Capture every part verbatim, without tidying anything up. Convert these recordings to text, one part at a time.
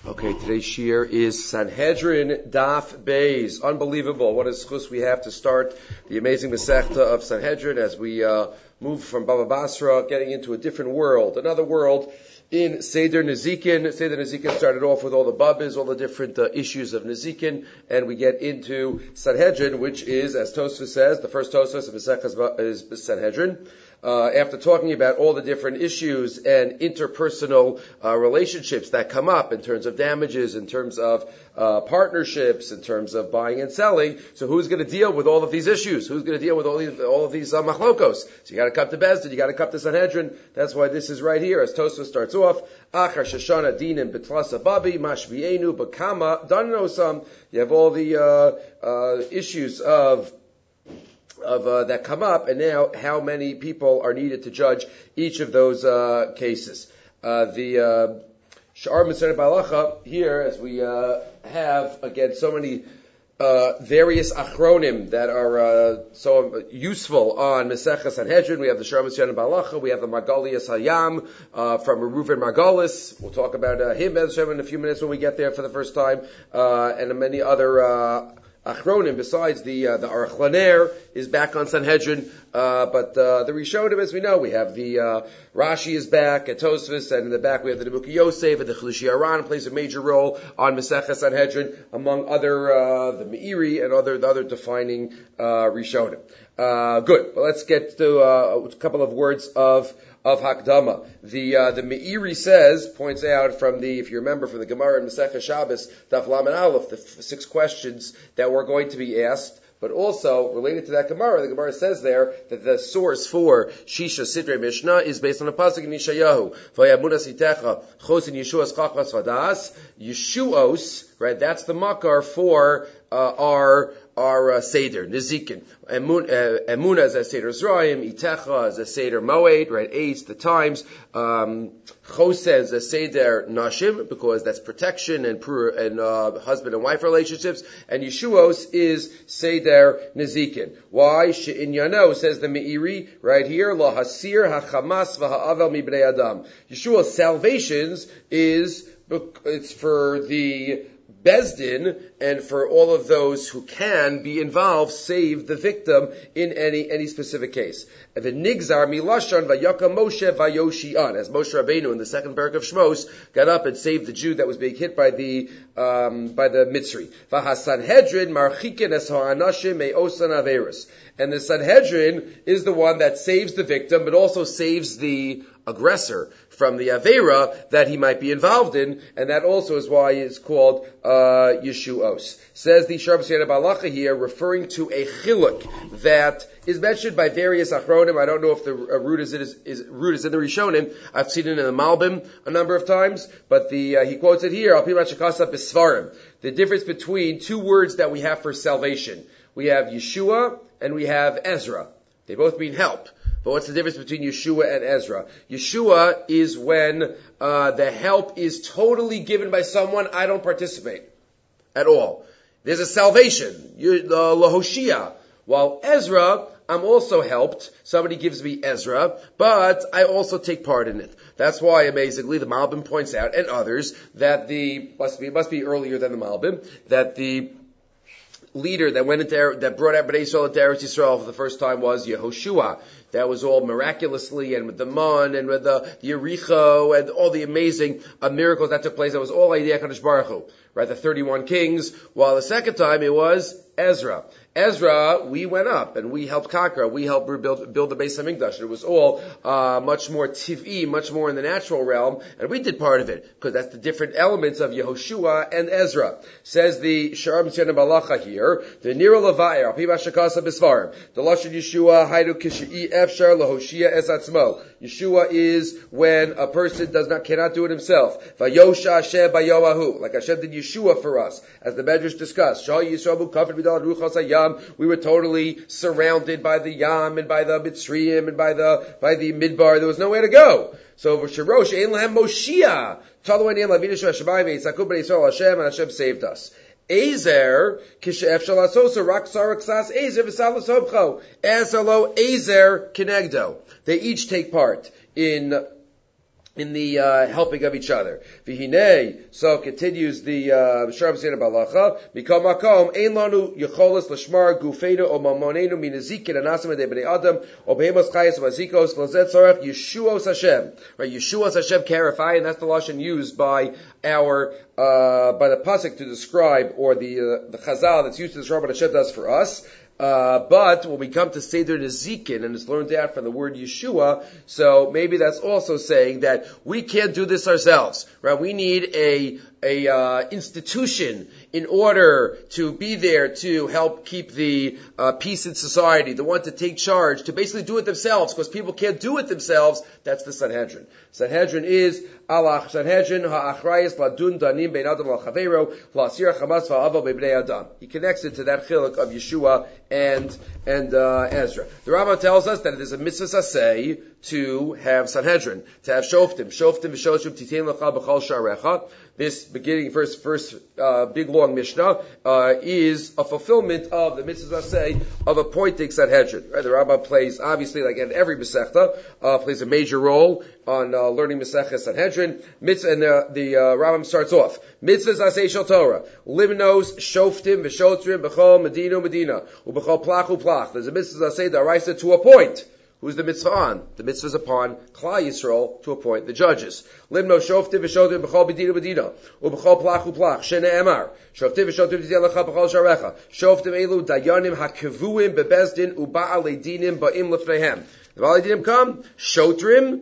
Okay, today's shir is Sanhedrin Daf Beis. Unbelievable. What a schus we have to start the amazing Masechta of Sanhedrin as we uh, move from Baba Basra, getting into a different world, another world in Seder Nezikin. Seder Nezikin started off with all the babas, all the different uh, issues of Nezikin, and we get into Sanhedrin, which is, as Tosfos says, the first Tosfos of Masechta is Sanhedrin. Uh, after talking about all the different issues and interpersonal uh, relationships that come up in terms of damages, in terms of uh, partnerships, in terms of buying and selling, so who's going to deal with all of these issues? Who's going to deal with all these, all of these uh, machlokos? So you got to come to Bezdin, you got to come to Sanhedrin. That's why this is right here, as Tosfos starts off. Achar Shoshana Dinim Betlasa Babi Mashvienu Bakama Danosam. You have all the uh, uh, issues of of uh, that come up, and now how many people are needed to judge each of those uh, cases. Uh, the Sha'ar Mitzvah Balacha here, as we uh, have again so many uh, various achronim that are uh, so useful on Masechta Sanhedrin. We have the Sha'ar Mitzvah Balacha, we have the Margalias Hayam uh, from Reuven Margalis. We'll talk about uh, him in a few minutes when we get there for the first time, uh, and many other Uh, Achronim, besides the uh, the Aruch Laner is back on Sanhedrin, uh, but uh, the Rishonim, as we know, we have the uh, Rashi is back at Tosfos, and in the back we have the Nebuchadnezzar Yosef, and the Chilishi Aran plays a major role on Masechta Sanhedrin, among other uh, the Meiri and other the other defining uh, Rishonim. Uh, good. Well, let's get to uh, a couple of words of. Of Hakdama. The, uh, the Meiri says, points out from the, if you remember from the Gemara in Masechta Shabbos, Daf Lamed Aleph, the f- six questions that were going to be asked, but also related to that Gemara, the Gemara says there that the source for Shisha Sidrei Mishnah is based on a pasuk in Yeshayahu. Vayamunas itecha chos in Yeshua's chachas vadas. Yeshuos, right? That's the makar for uh, our our uh, Seder, Nezikin. Emuna is a Seder Zrayim, Itecha is a Seder Moed, right? Eight, the times. Um, Chose is a Seder Nashim, because that's protection and and uh, husband and wife relationships. And Yeshuos is Seder Nezikin. Why? She'in Yano, says the Meiri, right here, La Hasir HaChamas V'Ha'avel Mibnei Adam. Yeshuos salvations is, it's for the Bezdin, and for all of those who can be involved, save the victim in any any specific case. And the Nigzar Milashan Vayaka Moshe Vayoshian, as Moshe Rabbeinu in the second parak of Shmos got up and saved the Jew that was being hit by the um, by the Mitzri. Vahasanhedrin Marchikin Es Ha'anashim Me'osan Averis. And the Sanhedrin is the one that saves the victim, but also saves the aggressor from the Avera that he might be involved in, and that also is why it's called uh, Yeshuos. Says the Sha'ar Mitzvah Balacha here, referring to a chiluk that is mentioned by various achronim. I don't know if the uh, root is, is, is root is in the Rishonim. I've seen it in the Malbim a number of times, but the uh, he quotes it here. Al pi mashakasa b'svarim. The difference between two words that we have for salvation. We have Yeshua and we have Ezra. They both mean help. But what's the difference between Yeshua and Ezra? Yeshua is when uh, the help is totally given by someone. I don't participate at all. There's a salvation, the Lahoshia. While Ezra, I'm also helped. Somebody gives me Ezra, but I also take part in it. That's why, amazingly, the Malbim points out, and others, that the must be must be earlier than the Malbim, that the leader that went into that brought out Bnei Yisrael into Eretz Yisrael for the first time was Yehoshua. That was all miraculously, and with the Mon, and with the, the Yericho, and all the amazing uh, miracles that took place. That was all Idea Kadosh Baruch Hu, right? The thirty-one kings. While the second time it was Ezra. Ezra, we went up and we helped conquer. We helped build, build the Beis Hamikdash. It was all uh, much more tiv'i, much more in the natural realm, and we did part of it because that's the different elements of Yehoshua and Ezra. Says the Sha'ar Mitzvah Balacha here, the Nira Levair, Al Pi Mashakasa B'Svarim, the Lashon Yeshua Haidu Kishi'i Efshar Lahoshia Es Atzmo. Yeshua is when a person does not cannot do it himself. Vayosha Hashem Bayoahu, like Hashem did Yeshua for us, as the Medrash discussed. Shah Yisrael Kafir B'Dal Ruchas Hayam. We were totally surrounded by the Yam and by the Mitzrayim and by the by the Midbar. There was nowhere to go. So Sharosh Ein Lahem Moshiach. Taluanim Lavinu Shashabai Ve'Yitzakub B'Nei Yisrael Hashem, and Hashem saved us. Ezer Kishe'ef Shalasosa Rak Saraksas Ezer V'Salas Hobcho Esalo Ezer Kenegdo. They each take part in in the uh, helping of each other. V'hinei, so continues the Sharm Seder Balacha, Mikol Makom, Ein Lanu Yecholas Lashmar Gufeinu O Mamonenu Minazikin Anasim Ede Bnei Adam O Behemos Chayes Vazikos Lozet Zorach Yeshuos Hashem. Right, Yeshuos Hashem Karifai, and that's the lashon used by our uh, by the pasuk to describe, or the uh, the Chazal that's used to describe what Hashem does for us. Uh, but when we come to Seder Nezikin, and it's learned out from the word Yeshua, so maybe that's also saying that we can't do this ourselves, right? We need a a uh, institution in order to be there to help keep the uh, peace in society, the one to take charge, to basically do it themselves, because people can't do it themselves. That's the Sanhedrin. Sanhedrin is Allah Sanhedrin ha'achrayis ladun danim bein adam l'chaveiro la'asir chamas va'ava be'bnei adam. He connects it to that chiluk of Yeshua and and uh, Ezra. The Rambam tells us that it is a mitzvah saseh to have Sanhedrin, to have shoftim, shoftim v'shoshim titein l'cha b'chol sharecha. This beginning first first uh, big long Mishnah uh, is a fulfillment of the mitzvah say of appointing Sanhedrin. Right? The Rambam plays, obviously, like in every Masechta, uh, plays a major role on uh, learning Masechta Sanhedrin. Mitzvah, and the, the uh, Rambam starts off mitzvah asay shel Torah limnos shoftim v'shotrim b'chol medina medina u'b'chol plach u'plach. There's a mitzvah asay daraisa to appoint. Who's the mitzvah on? The mitzvah is upon Klal Yisrael to appoint the judges. Limno shoftim v'shotim b'chol b'dina b'dina u'b'chol plach u'plach shene emar shoftim v'shotim v'dina lecha b'chol sharecha shoftim elu dayanim hakevuim bebezdin u'ba'alei dinim ba'im lefnehem. The ba'alei dinim come, shotrim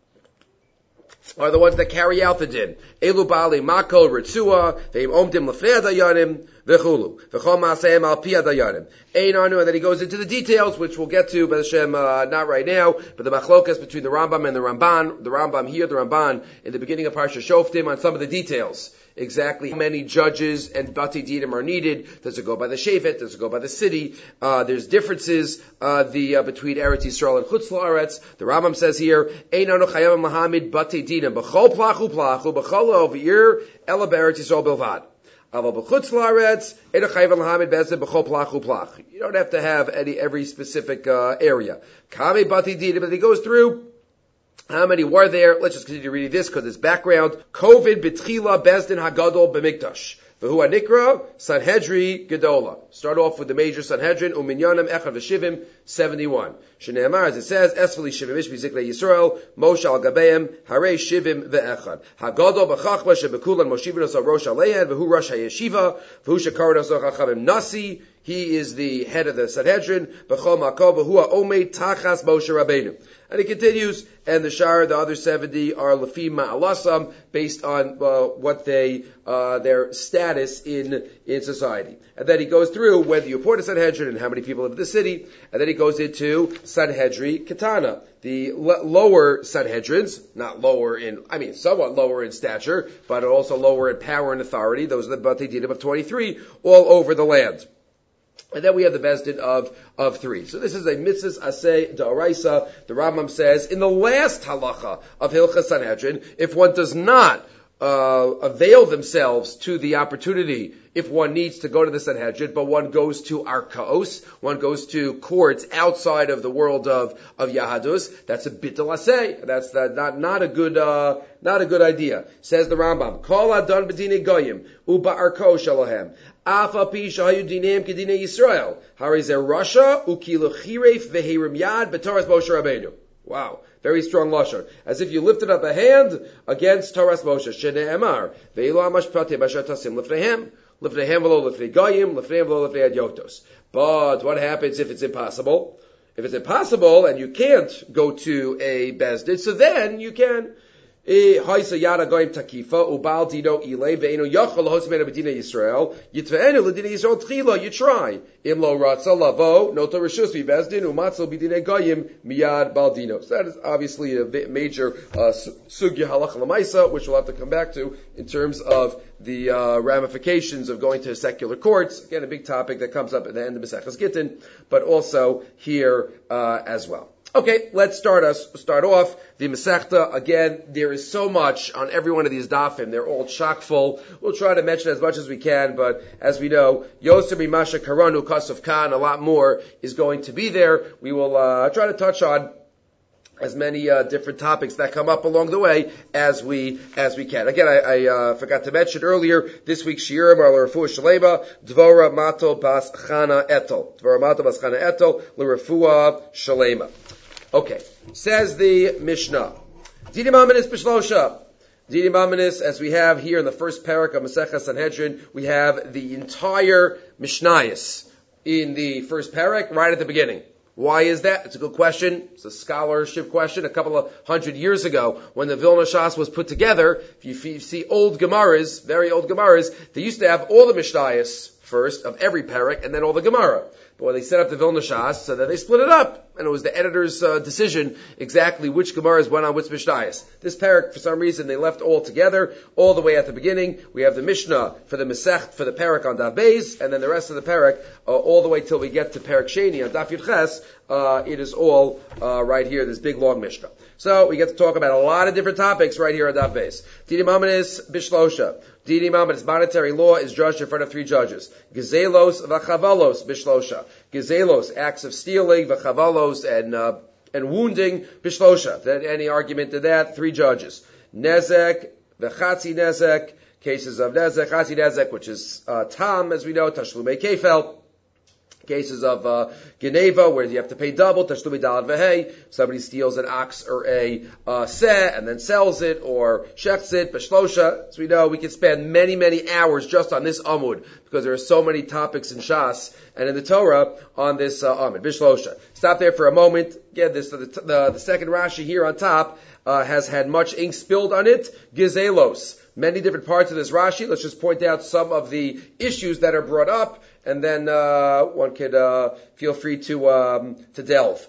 are the ones that carry out the din. Elu ba'alei makol ritzua ve'im omdim lefnei dayanim v'chulu v'chol ma'aseim al pi dayanim. Ein anu, and then he goes into the details, which we'll get to, B'ez Hashem, uh, not right now, but the machlokas between the Rambam and the Ramban, the Rambam here, the Ramban in the beginning of Parsha Shoftim, on some of the details. Exactly how many judges and Bati Dinim are needed. Does it go by the Shevet? Does it go by the city? Uh, there's differences, uh, the, uh, between Eretz Yisrael and Chutz La'aretz. The Rambam says here, Ein anu chayam Muhammad Bati Dinim, b'chol plachu plachu, b'chol ovir, ela be'eretz Yisrael bilvad. You don't have to have any every specific uh, area. But he goes through how many were there. Let's just continue reading this because it's background. COVID b'tchila bezdin hagadol b'mikdash. V'hu hanikra Sanhedri Gedola. Start off with the major Sanhedrin. Uminyanim echad v'shivim seventy-one. Shneimar, as it says, Esveli shivim ish b'ziklei Yisrael Moshe al gabeim harei shivim ve'echad. Hagadol b'chachma shebekulan moshivinos al rosh aleihen v'hu rosh hayeshiva v'hu shekaronos al chachamim nasi. He is the head of the Sanhedrin. B'chol makol v'hu ha'omei tachas Moshe Rabbeinu. And he continues, and the Shar, the other seventy, are Lafim Ma'alasam, based on uh, what they, uh, their status in, in society. And then he goes through whether you appoint a Sanhedrin and how many people live in the city. And then he goes into Sanhedri Katana, the l- lower Sanhedrins, not lower in, I mean, somewhat lower in stature, but also lower in power and authority. Those are the Bati Dinim of twenty-three, all over the land. And then we have the Bezdin of, of three. So this is a mitzvah aseh da'oraisa. The Rambam says, in the last halacha of Hilchas Sanhedrin, if one does not uh, avail themselves to the opportunity, if one needs to go to the Sanhedrin, but one goes to Arkaos, one goes to courts outside of the world of, of Yahadus, that's a bitul aseh. That's the, not, not a good, uh, not a good idea. Says the Rambam, Kol adon b'dinei goyim, uba Arko shalahem. Afa pi shahayu dinem kedinei Yisrael. Harizer Russia ukilu chiref vehirim yad b'Toras Moshe Rabbeinu. Wow, very strong lashon. As if you lifted up a hand against Toras Moshe. Shene emar ve'ilo amash pratei b'asher tasim lifnehem lifnehem v'lo lifnei goyim lifnehem v'lo lifnei adyotos. But what happens if it's impossible? If it's impossible and you can't go to a bezdin, so then you can. Haisa yada goyim takifa ubal dino ilay ve'enu yachol hosmena b'dina Yisrael yitve'enu l'dina Yisrael tchila. You try im lo ratza lavo noto reshus v'bezdin umatzel b'dina goyim miyad baldino. So that is obviously a major uh, sugya halacha l'maisa, which we'll have to come back to in terms of the uh, ramifications of going to secular courts. Again, a big topic that comes up at the end of Maseches Gittin, but also here uh, as well. Okay, let's start us start off the Masechta. Again, there is so much on every one of these dafim. They're all chock full. We'll try to mention as much as we can, but as we know, Yosef Masha Karanu Kasuf Khan, a lot more is going to be there. We will uh, try to touch on as many uh, different topics that come up along the way as we as we can. Again, I, I uh, forgot to mention earlier, this week's shiurim are l'refuah shalema, dvora mato bas chana etel. Dvora mato bas chana etel, l'refuah shalema. Okay, says the Mishnah. Didi mamanis b'shlosha. Didi mamanis, as we have here in the first parak of Masechah Sanhedrin, we have the entire Mishnayos in the first parak, right at the beginning. Why is that? It's a good question. It's a scholarship question. A couple of hundred years ago, when the Vilna Shas was put together, if you, if you see old Gemaras, very old Gemaras, they used to have all the Mishnayos first of every parak, and then all the Gemara. But when they set up the Vilna Shas, so that they split it up, and it was the editor's uh, decision exactly which Gemaras went on which Mishnayos. This parak, for some reason, they left all together, all the way at the beginning. We have the Mishnah for the Masech, for the parak on Daf Beis, and then the rest of the parak, uh, all the way till we get to parak Sheni on Daf Yud Ches. Uh, it is all uh, right here, this big long Mishnah. So we get to talk about a lot of different topics right here on Daf Beis. Didi Mamanis Bishlosha. Didi Mamanis, monetary law is judged in front of three judges. Gezelos v'chavalos Bishlosha. Gezelos, acts of stealing, v'chavalos, and uh, and wounding, Bishlosha. Then any argument to that, three judges. Nezek, v'chatzi nezek, cases of nezek, chatzi nezek, which is uh, tam, as we know, tashlumei kefel. Cases of uh, Geneva, where you have to pay double, tashlumi dalad v'hei, somebody steals an ox or a uh, seh and then sells it, or shechts it, b'shlosha. As we know, we can spend many, many hours just on this amud, because there are so many topics in Shas and in the Torah on this uh, amud, b'shlosha. Stop there for a moment. Again, this, the, the, the second Rashi here on top uh, has had much ink spilled on it. Gizelos. Many different parts of this Rashi. Let's just point out some of the issues that are brought up, and then uh, one could uh, feel free to um, to delve.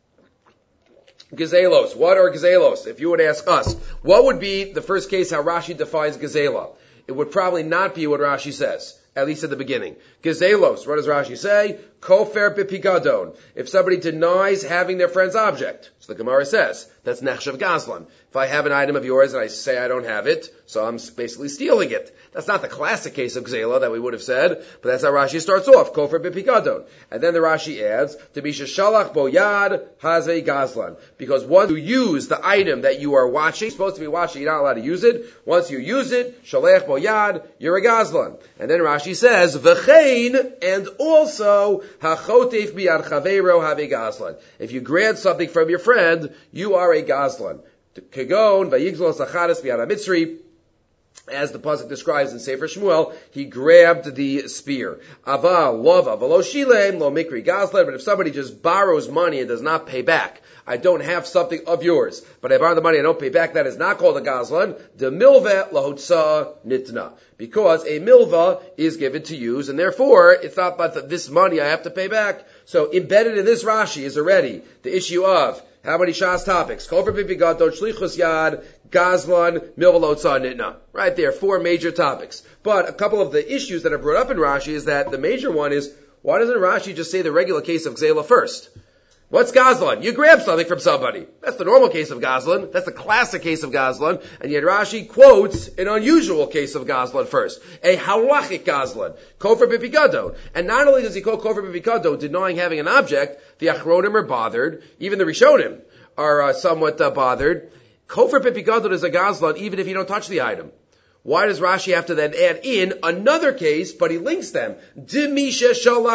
Gezelos. What are gezelos? If you would ask us, what would be the first case how Rashi defines gezela? It would probably not be what Rashi says, at least at the beginning. Gezelos. What does Rashi say? Kofer bipigadon. If somebody denies having their friend's object, so the Gemara says, that's nechshav gazlan. If I have an item of yours and I say I don't have it, so I'm basically stealing it. That's not the classic case of gzela that we would have said, but that's how Rashi starts off, kofer b'pikadon. And then the Rashi adds, to be shalach bo yad haze gazlan. Because once you use the item that you are watching, you're supposed to be watching, you're not allowed to use it. Once you use it, shalach bo yad, you're a gazlan. And then Rashi says, v'chein, and also, hachotef biyad chaveiro have gazlan. If you grant something from your friend, you are a gazlan. Kegon, vayigzlos acharis biyad mitzri. As the pasuk describes in Sefer Shmuel, he grabbed the spear. Ava lova v'lo shilem lo mikri gazlan. But if somebody just borrows money and does not pay back, I don't have something of yours, but I borrow the money and I don't pay back, that is not called a gazlan. The milva lahotza nitna. Because a milva is given to use, and therefore, it's not but this money I have to pay back. So embedded in this Rashi is already the issue of how many Shas topics? Kofer bipigadon, shlichus yad, gazlan, milva lahotza nitna. Right there, four major topics. But a couple of the issues that are brought up in Rashi is that the major one is, why doesn't Rashi just say the regular case of gzela first? What's gazlan? You grab something from somebody. That's the normal case of gazlan. That's the classic case of gazlan. And yet Rashi quotes an unusual case of gazlan first. A halachic gazlan. Kofer b'pikado. And not only does he quote kofer b'pikado, denying having an object, the achronim are bothered. Even the rishonim are uh, somewhat uh, bothered. Kofer b'pikado is a gazlan even if you don't touch the item. Why does Rashi have to then add in another case, but he links them? Because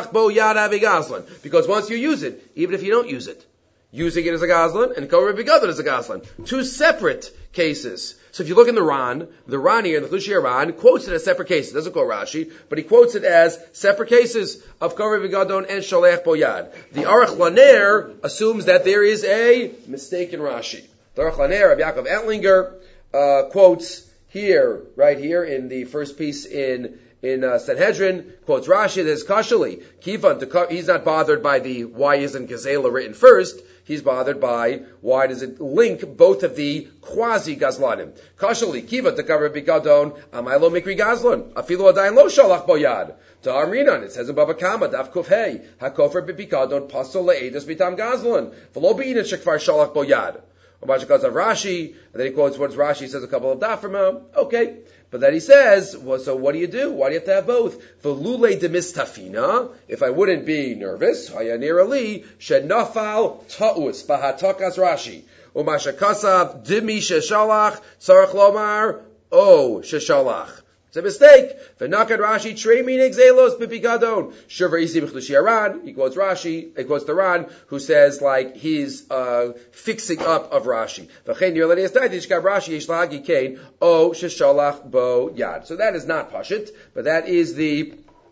once you use it, even if you don't use it, using it as a gazlan and kofer b'pikadon as a gazlan. Two separate cases. So if you look in the Ran, the Ran here, the Chushir Ran, quotes it as separate cases. Doesn't quote Rashi, but he quotes it as separate cases of kofer b'pikadon and sholech bo yad. The Aruch Laner assumes that there is a mistake in Rashi. The Aruch Laner of Yaakov Ettlinger uh, quotes here, right here, in the first piece in in uh, Sanhedrin, quotes Rashi, there's kashali. Kivan, he's not bothered by the why isn't Gezela written first. He's bothered by why does it link both of the quasi gazlanim. Kashali, kiva to cover bigadon, amaylo mikri gazlan, afilu adayin lo shalach boyad. To Amrinan, it says in Baba Kama, Daf Kufhei, hakofer bibikadon pasol le'edas bitam gazlan, v'lo be'inin shekvar shalach boyad. A bunch of of Rashi, and then he quotes what Rashi, he says a couple of daframa. Okay. But then he says, well, so what do you do? Why do you have to have both? V'lule demistafina, if I wouldn't be nervous, hayanir ali, shenafal ta'us, bahatakas Rashi. Umasha kasav dimi sheshalach tzarich lomar o sheshalach. It's a mistake. V'nakad Rashi tremin exelos bipigadon. Shuvar isi b'chlushi Aran. He quotes Rashi. He quotes the Ran, who says like he's uh, fixing up of Rashi. V'chein yirladias daitish gav Rashi yesh lahagi kain o sheshalach bo yad. So that is not pashit, but that is the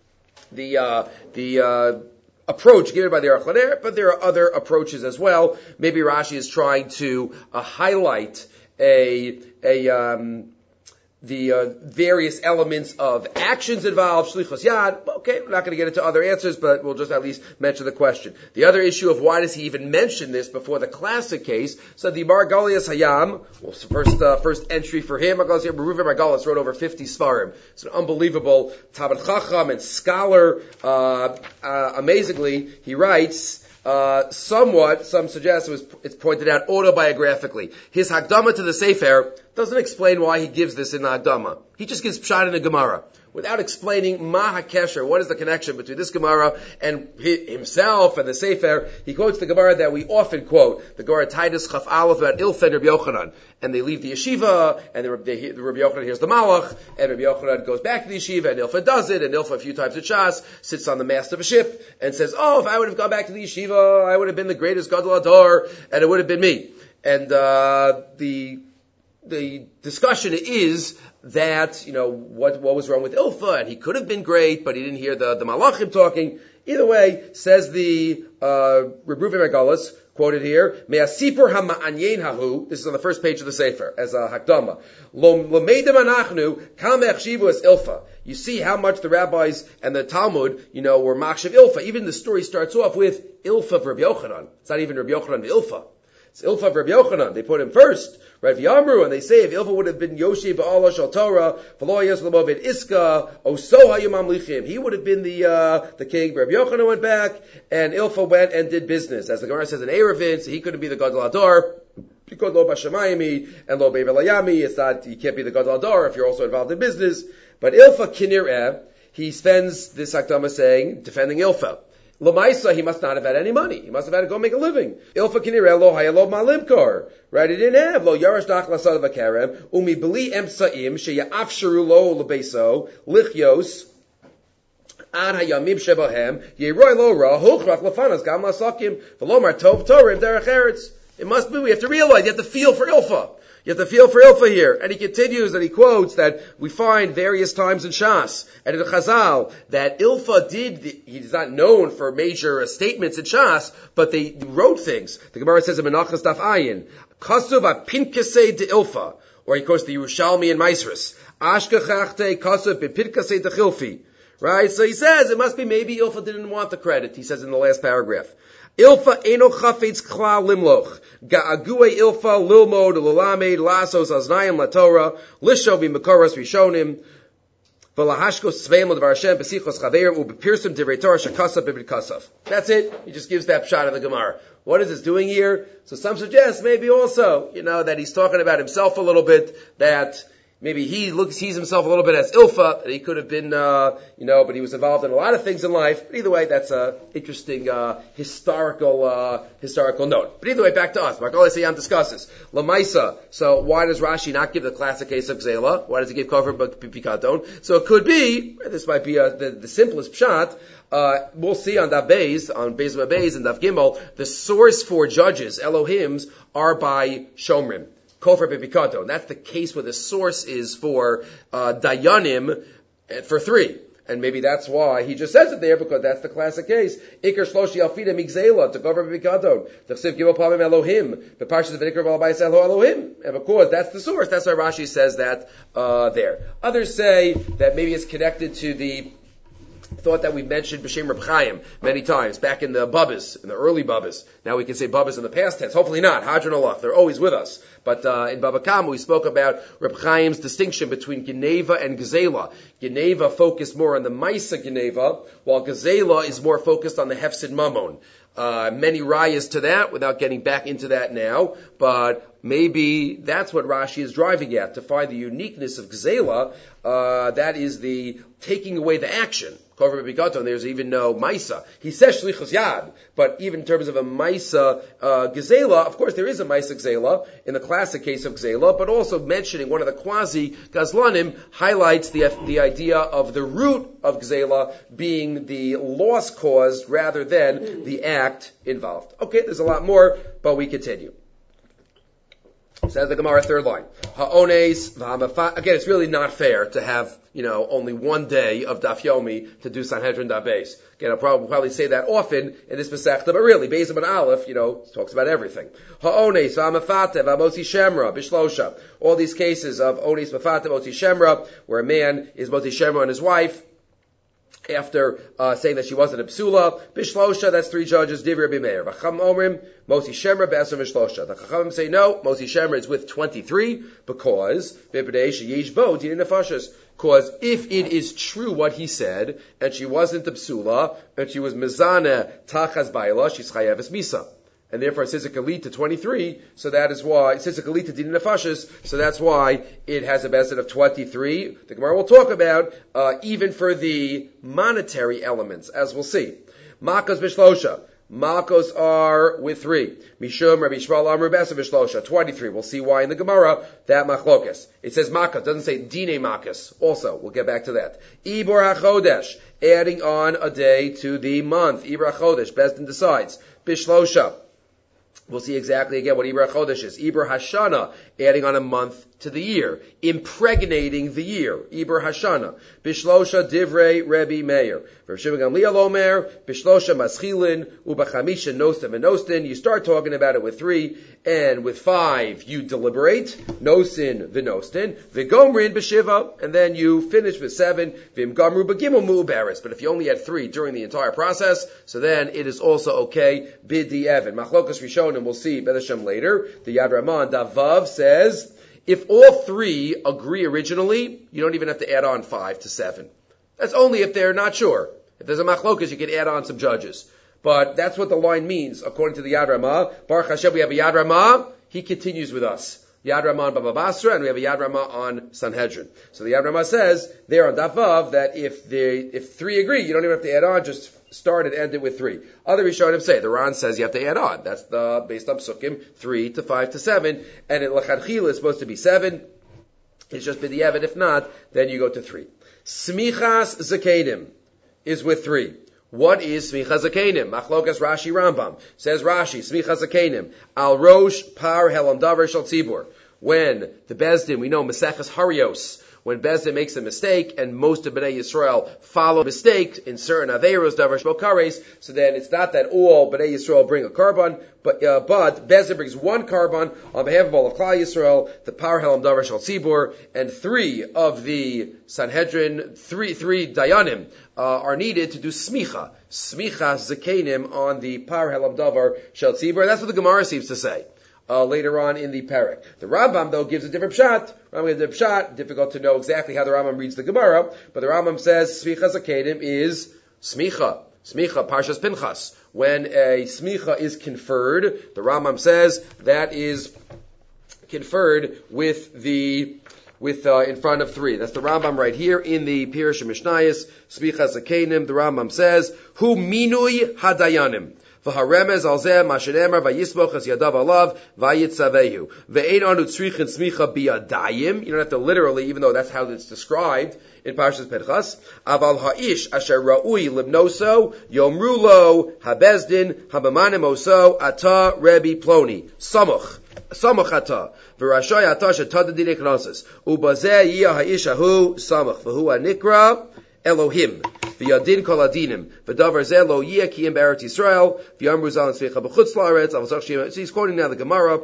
the uh, the uh, approach given by the Aruch LaNer. But there are other approaches as well. Maybe Rashi is trying to uh, highlight a a um, the uh, various elements of actions involved, shlichus yad. Okay, we're not going to get into other answers, but we'll just at least mention the question. The other issue of why does he even mention this before the classic case? So the Margalias Hayam, well, first uh, first entry for him, Margalias Margalias wrote over fifty svarim. It's an unbelievable Talmid Chacham and scholar. Uh, uh, amazingly, he writes. Uh, somewhat, some suggest it was, it's pointed out autobiographically. His Hakdama to the Sefer doesn't explain why he gives this in the Hakdama. He just gives Pshat in the Gemara. Without explaining Ma HaKesher, what is the connection between this Gemara and himself and the Sefer, he quotes the Gemara that we often quote, the Gemara Titus Chaf Aleph about Ilfa and Rabbi Yochanan. And they leave the yeshiva, and the, the, the Rabbi Yochanan hears the Malach, and Rabbi Yochanan goes back to the yeshiva, and Ilfa does it, and Ilfa a few times at Shas sits on the mast of a ship, and says, oh, if I would have gone back to the yeshiva, I would have been the greatest Gadol Ador, and it would have been me. And uh, the the discussion is that, you know, what what was wrong with Ilfa, and he could have been great, but he didn't hear the, the Malachim talking. Either way, says the uh, Rebbe Megalis, quoted here, Me'asipur ha'ma'anyen hahu, this is on the first page of the Sefer, as a Hakdama, Lo meidem anachnu, kal me'achshivu es Ilfa. You see how much the rabbis and the Talmud, you know, were machshav Ilfa. Even the story starts off with Ilfa of Rabbi Yochanan. It's not even Rabbi Yochanan Ilfa. It's Ilfa of Rabbi Yochanan. They put him first. Rav Yamru, and they say if Ilfa would have been Yoshi ba'ala shal Torah, v'lo yos l'movid iska, oso hayumam lichim, he would have been the uh, the king. Rav Yochanan went back, and Ilfa went and did business. As the Gemara says in Erevin, so he couldn't be the Gadol Ador, because lo b'shamayimi, and lo be'velayami, it's not, you can't be the Gadol Ador if you're also involved in business. But Ilfa kinireh, he spends this Hakdama saying, defending Ilfa. Lamaisa, he must not have had any money. He must have had to go make a living. Ilfa kinireh lo hayalo malimkar. Right, he didn't have lo yarash dach lasad v'karem umi b'li emsaim sheyafsharu lo lebeso lichyos ad hayamim shebahem yeroy lo ra hochrach lefanas gam lasakim v'lomar tov torim derech eretz. It must be. We have to realize. You have to feel for Ilfa. You have to feel for Ilfa here. And he continues and he quotes that we find various times in Shas and in the Chazal that Ilfa did, he's not known for major statements in Shas, but they wrote things. The Gemara says in Menachos Daf Ayin, Kasuv a Pinkasei de Ilfa, or he quotes the Yerushalmi and Maisrus, Ashkachachte Kasuv be Pinkasei de Chilfi. Right? So he says it must be maybe Ilfa didn't want the credit, he says in the last paragraph. Ilfa eno chafetz klal limloch. Ga'ague ilfa lilmod lelamed lasos aznayim latorah lisho b'mekaras rishonim v'lahashko sveim l'dvar Hashem b'sichos chaverim u'b'pirsim divrei Torah shekasaf b'b'kasaf. That's it. He just gives that shot of the Gemara. What is this doing here? So some suggest maybe also, you know, that he's talking about himself a little bit, that maybe he looks, sees himself a little bit as Ilfa, that he could have been, uh, you know, but he was involved in a lot of things in life. But either way, that's a interesting, uh, historical, uh, historical note. But either way, back to us. Mark Sayam discusses. Lamaisa. So why does Rashi not give the classic case of Gzela? Why does he give Kofer but Pikaton? So it could be, this might be uh, the, the simplest pshat, uh, we'll see on Daf Beis, on Beis Beis and Daf Gimel, the source for judges, Elohims, are by Shomrim. Kofer bepikato. And that's the case where the source is for uh, Dayanim for three. And maybe that's why he just says it there, because that's the classic case. Iker shloshi alfida migzela to Kofer bepikato. T'chsiv gimel pamim Elohim. B'parshas v'nikra v'albayis Elohim. And of course, that's the source. That's why Rashi says that uh, there. Others say that maybe it's connected to the thought that we mentioned B'Shem Reb Chaim many times, back in the Bubbas, in the early Bubbas. Now we can say Bubbas in the past tense. Hopefully not. Hadron Alach. They're always with us. But uh, in Baba Kama, we spoke about Reb Chaim's distinction between Geneva and Gezela. Geneva focused more on the Maisa Geneva, while Gezela is more focused on the Hefsid Mammon. uh, many rayas to that without getting back into that now, but maybe that's what Rashi is driving at, to find the uniqueness of Gzela. Uh, that is the taking away the action. There's even no Maisa. He says Shlichus Yad, but even in terms of a Maisa uh, Gzela, of course there is a Maisa Gzela in the classic case of Gzela, but also mentioning one of the quasi Gazlanim highlights the the idea of the root of Gzela being the loss caused rather than the act involved. Okay, there's a lot more, but we continue. Says the Gemara, third line. Ha'ones v'hamafat. Again, it's really not fair to have, you know, only one day of Daf Yomi to do Sanhedrin Daf Beis. Again, I'll probably, probably say that often in this Masechta, but really, Beis and Aleph, you know, talks about everything. Ha'ones v'hamafat v'amotzi shemra b'shlosha. All these cases of ones mafat motzi shemra, where a man is motzi shemra on his wife, after uh, saying that she wasn't a psula, bishlosha, that's three judges, divir b'meir. V'cham omrim, mosi shemra b'asar v'shlosha. The chachamim say no, mosi shemra is with twenty-three, because b'pnei sheyish bo dinin nefashos. Because if it is true what he said, and she wasn't a psula, and she was mizana tachas ba'ila, she's chayeves misa. And therefore it says it can lead to twenty-three, so that is why, it says it can lead to din nefashis, so that's why it has a bezin of twenty-three. The Gemara will talk about, uh, even for the monetary elements, as we'll see. Makos b'shlosha. Makos are with three. Mishum Rabbi Yishmael Amar Besa b'shlosha. twenty-three. We'll see why in the Gemara, that machlokas. It says makos, doesn't say dine makos. Also, we'll get back to that. Ibor HaChodesh. Adding on a day to the month. Ibor HaChodesh. Bezdin decides. B'shlosha. We'll see exactly again what Ibra Chodesh is. Ibra Hashana, adding on a month to the year. Impregnating the year. Ibra Hashana. Bishlosha Divrei Rebbe Meir. Rav Shimon Gamliel Omer, Bishlosha Maschilin, Ubachamisha Nostin Venostin. You start talking about it with three, and with five you deliberate. Nosin Venostin. Vigomrin Beshiva, and then you finish with seven. Vim Gomru Begimel Mu'beres. But if you only had three during the entire process, so then it is also okay. Bidi Evan. Machlokas Rishon, and we'll see Bedashem later. The Yad Ramah Davav says, if all three agree originally, you don't even have to add on five to seven. That's only if they're not sure. If there's a machlokas, you can add on some judges. But that's what the line means, according to the Yad Ramah. Baruch Hashem, we have a Yad Ramah. He continues with us. Yad Ramah on Baba Basra, and we have a Yad Ramah on Sanhedrin. So the Yad Ramah says, there on Davav, that if they, if three agree, you don't even have to add on, just start and end it with three. Other Rishonim say, the Ran says you have to add on. That's the, based on Psukim, three to five to seven, and in L'chadchila is supposed to be seven. It's just b'di'evet. If not, then you go to three. Smichas Zakenim is with three. What is Smichas Zakenim? Machlokas Rashi Rambam. Says Rashi, Smichas Zakenim. Al Rosh Par Helam Davar Shal Tzibur. When the Bezdin, we know Maseches Harios, when Bezdin makes a mistake, and most of Bnei Yisrael follow mistakes in certain Aveiros, Davar Shmo Kares, so then it's not that all Bnei Yisrael bring a carbon, but, uh, but Bezdin brings one carbon on behalf of all of Klal Yisrael, the Par Helam Davar Shal Tzibur, and three of the Sanhedrin, three, three Dayanim, uh, are needed to do Smicha, Smicha Zakenim on the Par Helam Davar Shal Tzibur. That's what the Gemara seems to say. Uh, later on in the parak. The Rambam, though, gives a different pshat. Rambam gives a different pshat. Difficult to know exactly how the Rambam reads the Gemara, but the Rambam says Smicha Zakedim is Smicha. Smicha, Parshas Pinchas. When a Smicha is conferred, the Rambam says that is conferred with the with uh, in front of three. That's the Rambam right here in the Pirush Mishnayos. Smicha Zakedim, the Rambam says, Hu minui hadayanim. V'haremez al zeh mashenemer vayismoch as yadav alav vayitzavehu ve'ein anu tzrichin smicha biyadayim. You don't have to literally, even though that's how it's described in Parshas Pinchas. Aval ha'ish asher ra'ui libnoso yomru lo habezdin habamanim oso ata Rebbe Ploni samuch samuch ata v'rashoy ata shetada dinei knossos ubazeh yiyah ha'ish ahu samuch v'hu anikra Elohim. V'yadin kol adinim. V'davar zeh lo yiyah ki im be'eretz Yisrael. V'yamru zal tzvicha b'chutz la'aretz. So he's quoting now the Gemara,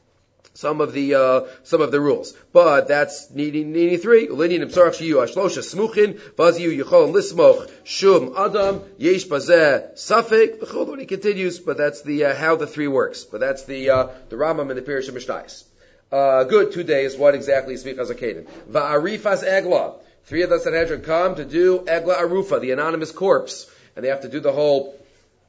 some of the, uh, some of the rules. But that's needing, needing three. Ulininim tzarach shiyu ashlosha smuchin. Vaziyu yichol lismoch shum adam. Yesh bazeh safek. V'chol, when he continues, but that's the, uh, how the three works. But that's the, uh, the Rambam and the Pirush Mishnayos. Uh, good, two days. What exactly is Smichas Zakedim? Va'arifas egla. Three of the Sanhedrin come to do Egla Arufa, the anonymous corpse. And they have to do the whole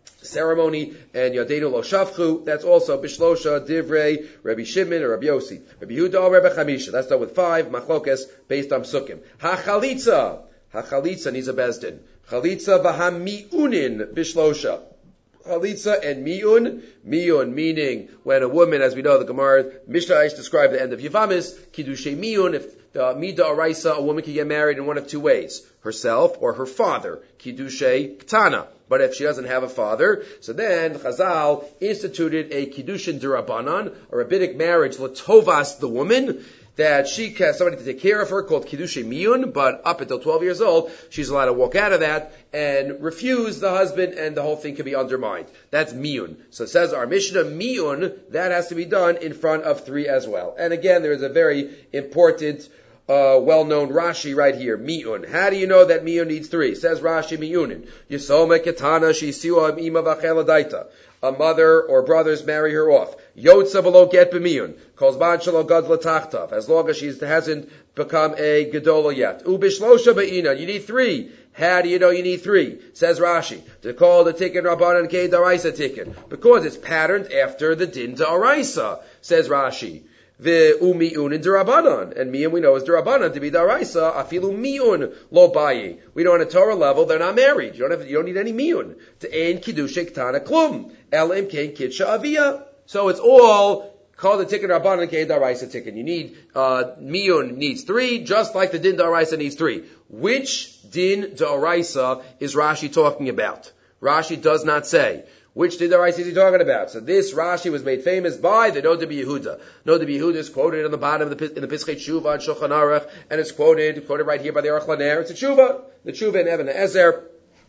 ceremony, and Yadeinu Lo Shavchu, that's also Bishlosha, Divrei, Rabbi Shimon, or Rabbi Yossi. Rabbi Yehuda, or Rabbi Chamisha. That's done with five, Machlokes, based on Psukim. Ha-Chalitza, Ha-Chalitza needs a Bezdin. Chalitza v'ha-mi'unin Bishlosha. Chalitza and mi'un, mi'un meaning when a woman, as we know, the Gemara, Mishnah Aish described the end of Yavamis, Kiddushay mi'un, if the Mida Araisa, a woman can get married in one of two ways, herself or her father, Kiddushay Ktana. But if she doesn't have a father, so then Chazal instituted a Kiddushin Dirabanan, a rabbinic marriage, Latovas, the woman, that she has somebody to take care of her called Kiddushay Miyun, but up until twelve years old, she's allowed to walk out of that and refuse the husband, and the whole thing can be undermined. That's Miyun. So it says our Mishnah, Miyun, that has to be done in front of three as well. And again, there is a very important Uh, well-known Rashi right here, Miyun. How do you know that Miyun needs three? Says Rashi, Miyunin. Yisoma ketana shisiwa ima v'cheladaita. A mother or brothers marry her off. Yotza v'lo get b'miyun. Kolzban shalo gad l'tachtav. As long as she hasn't become a gedola yet. Ubishlosha ba'ina. You need three. How do you know you need three? Says Rashi. To call the tikkun Rabbanan Kei Daraisa tikkun. Because it's patterned after the din Daraisa. Says Rashi. The umiun in derabanan, and miun we know is derabanan to be daraisa. Afilu miun lo bayi. We know on a Torah level they're not married. You don't have, you don't need any miun to ein kiddushay ktana klum elim kein kidsha avia. So it's all called the tikkun rabbanan kein daraisa tikkun. You need uh, miun needs three, just like the din daraisa needs three. Which din daraisa is Rashi talking about? Rashi does not say. Which din daraisa is he talking about? So this Rashi was made famous by the Noda B'Yehuda. Noda B'Yehuda is quoted on the bottom of the in the Pischei Tshuva and Shulchan Aruch, and it's quoted quoted right here by the Aruch Laner. It's a Tshuva, the Tshuva in Even HaEzer.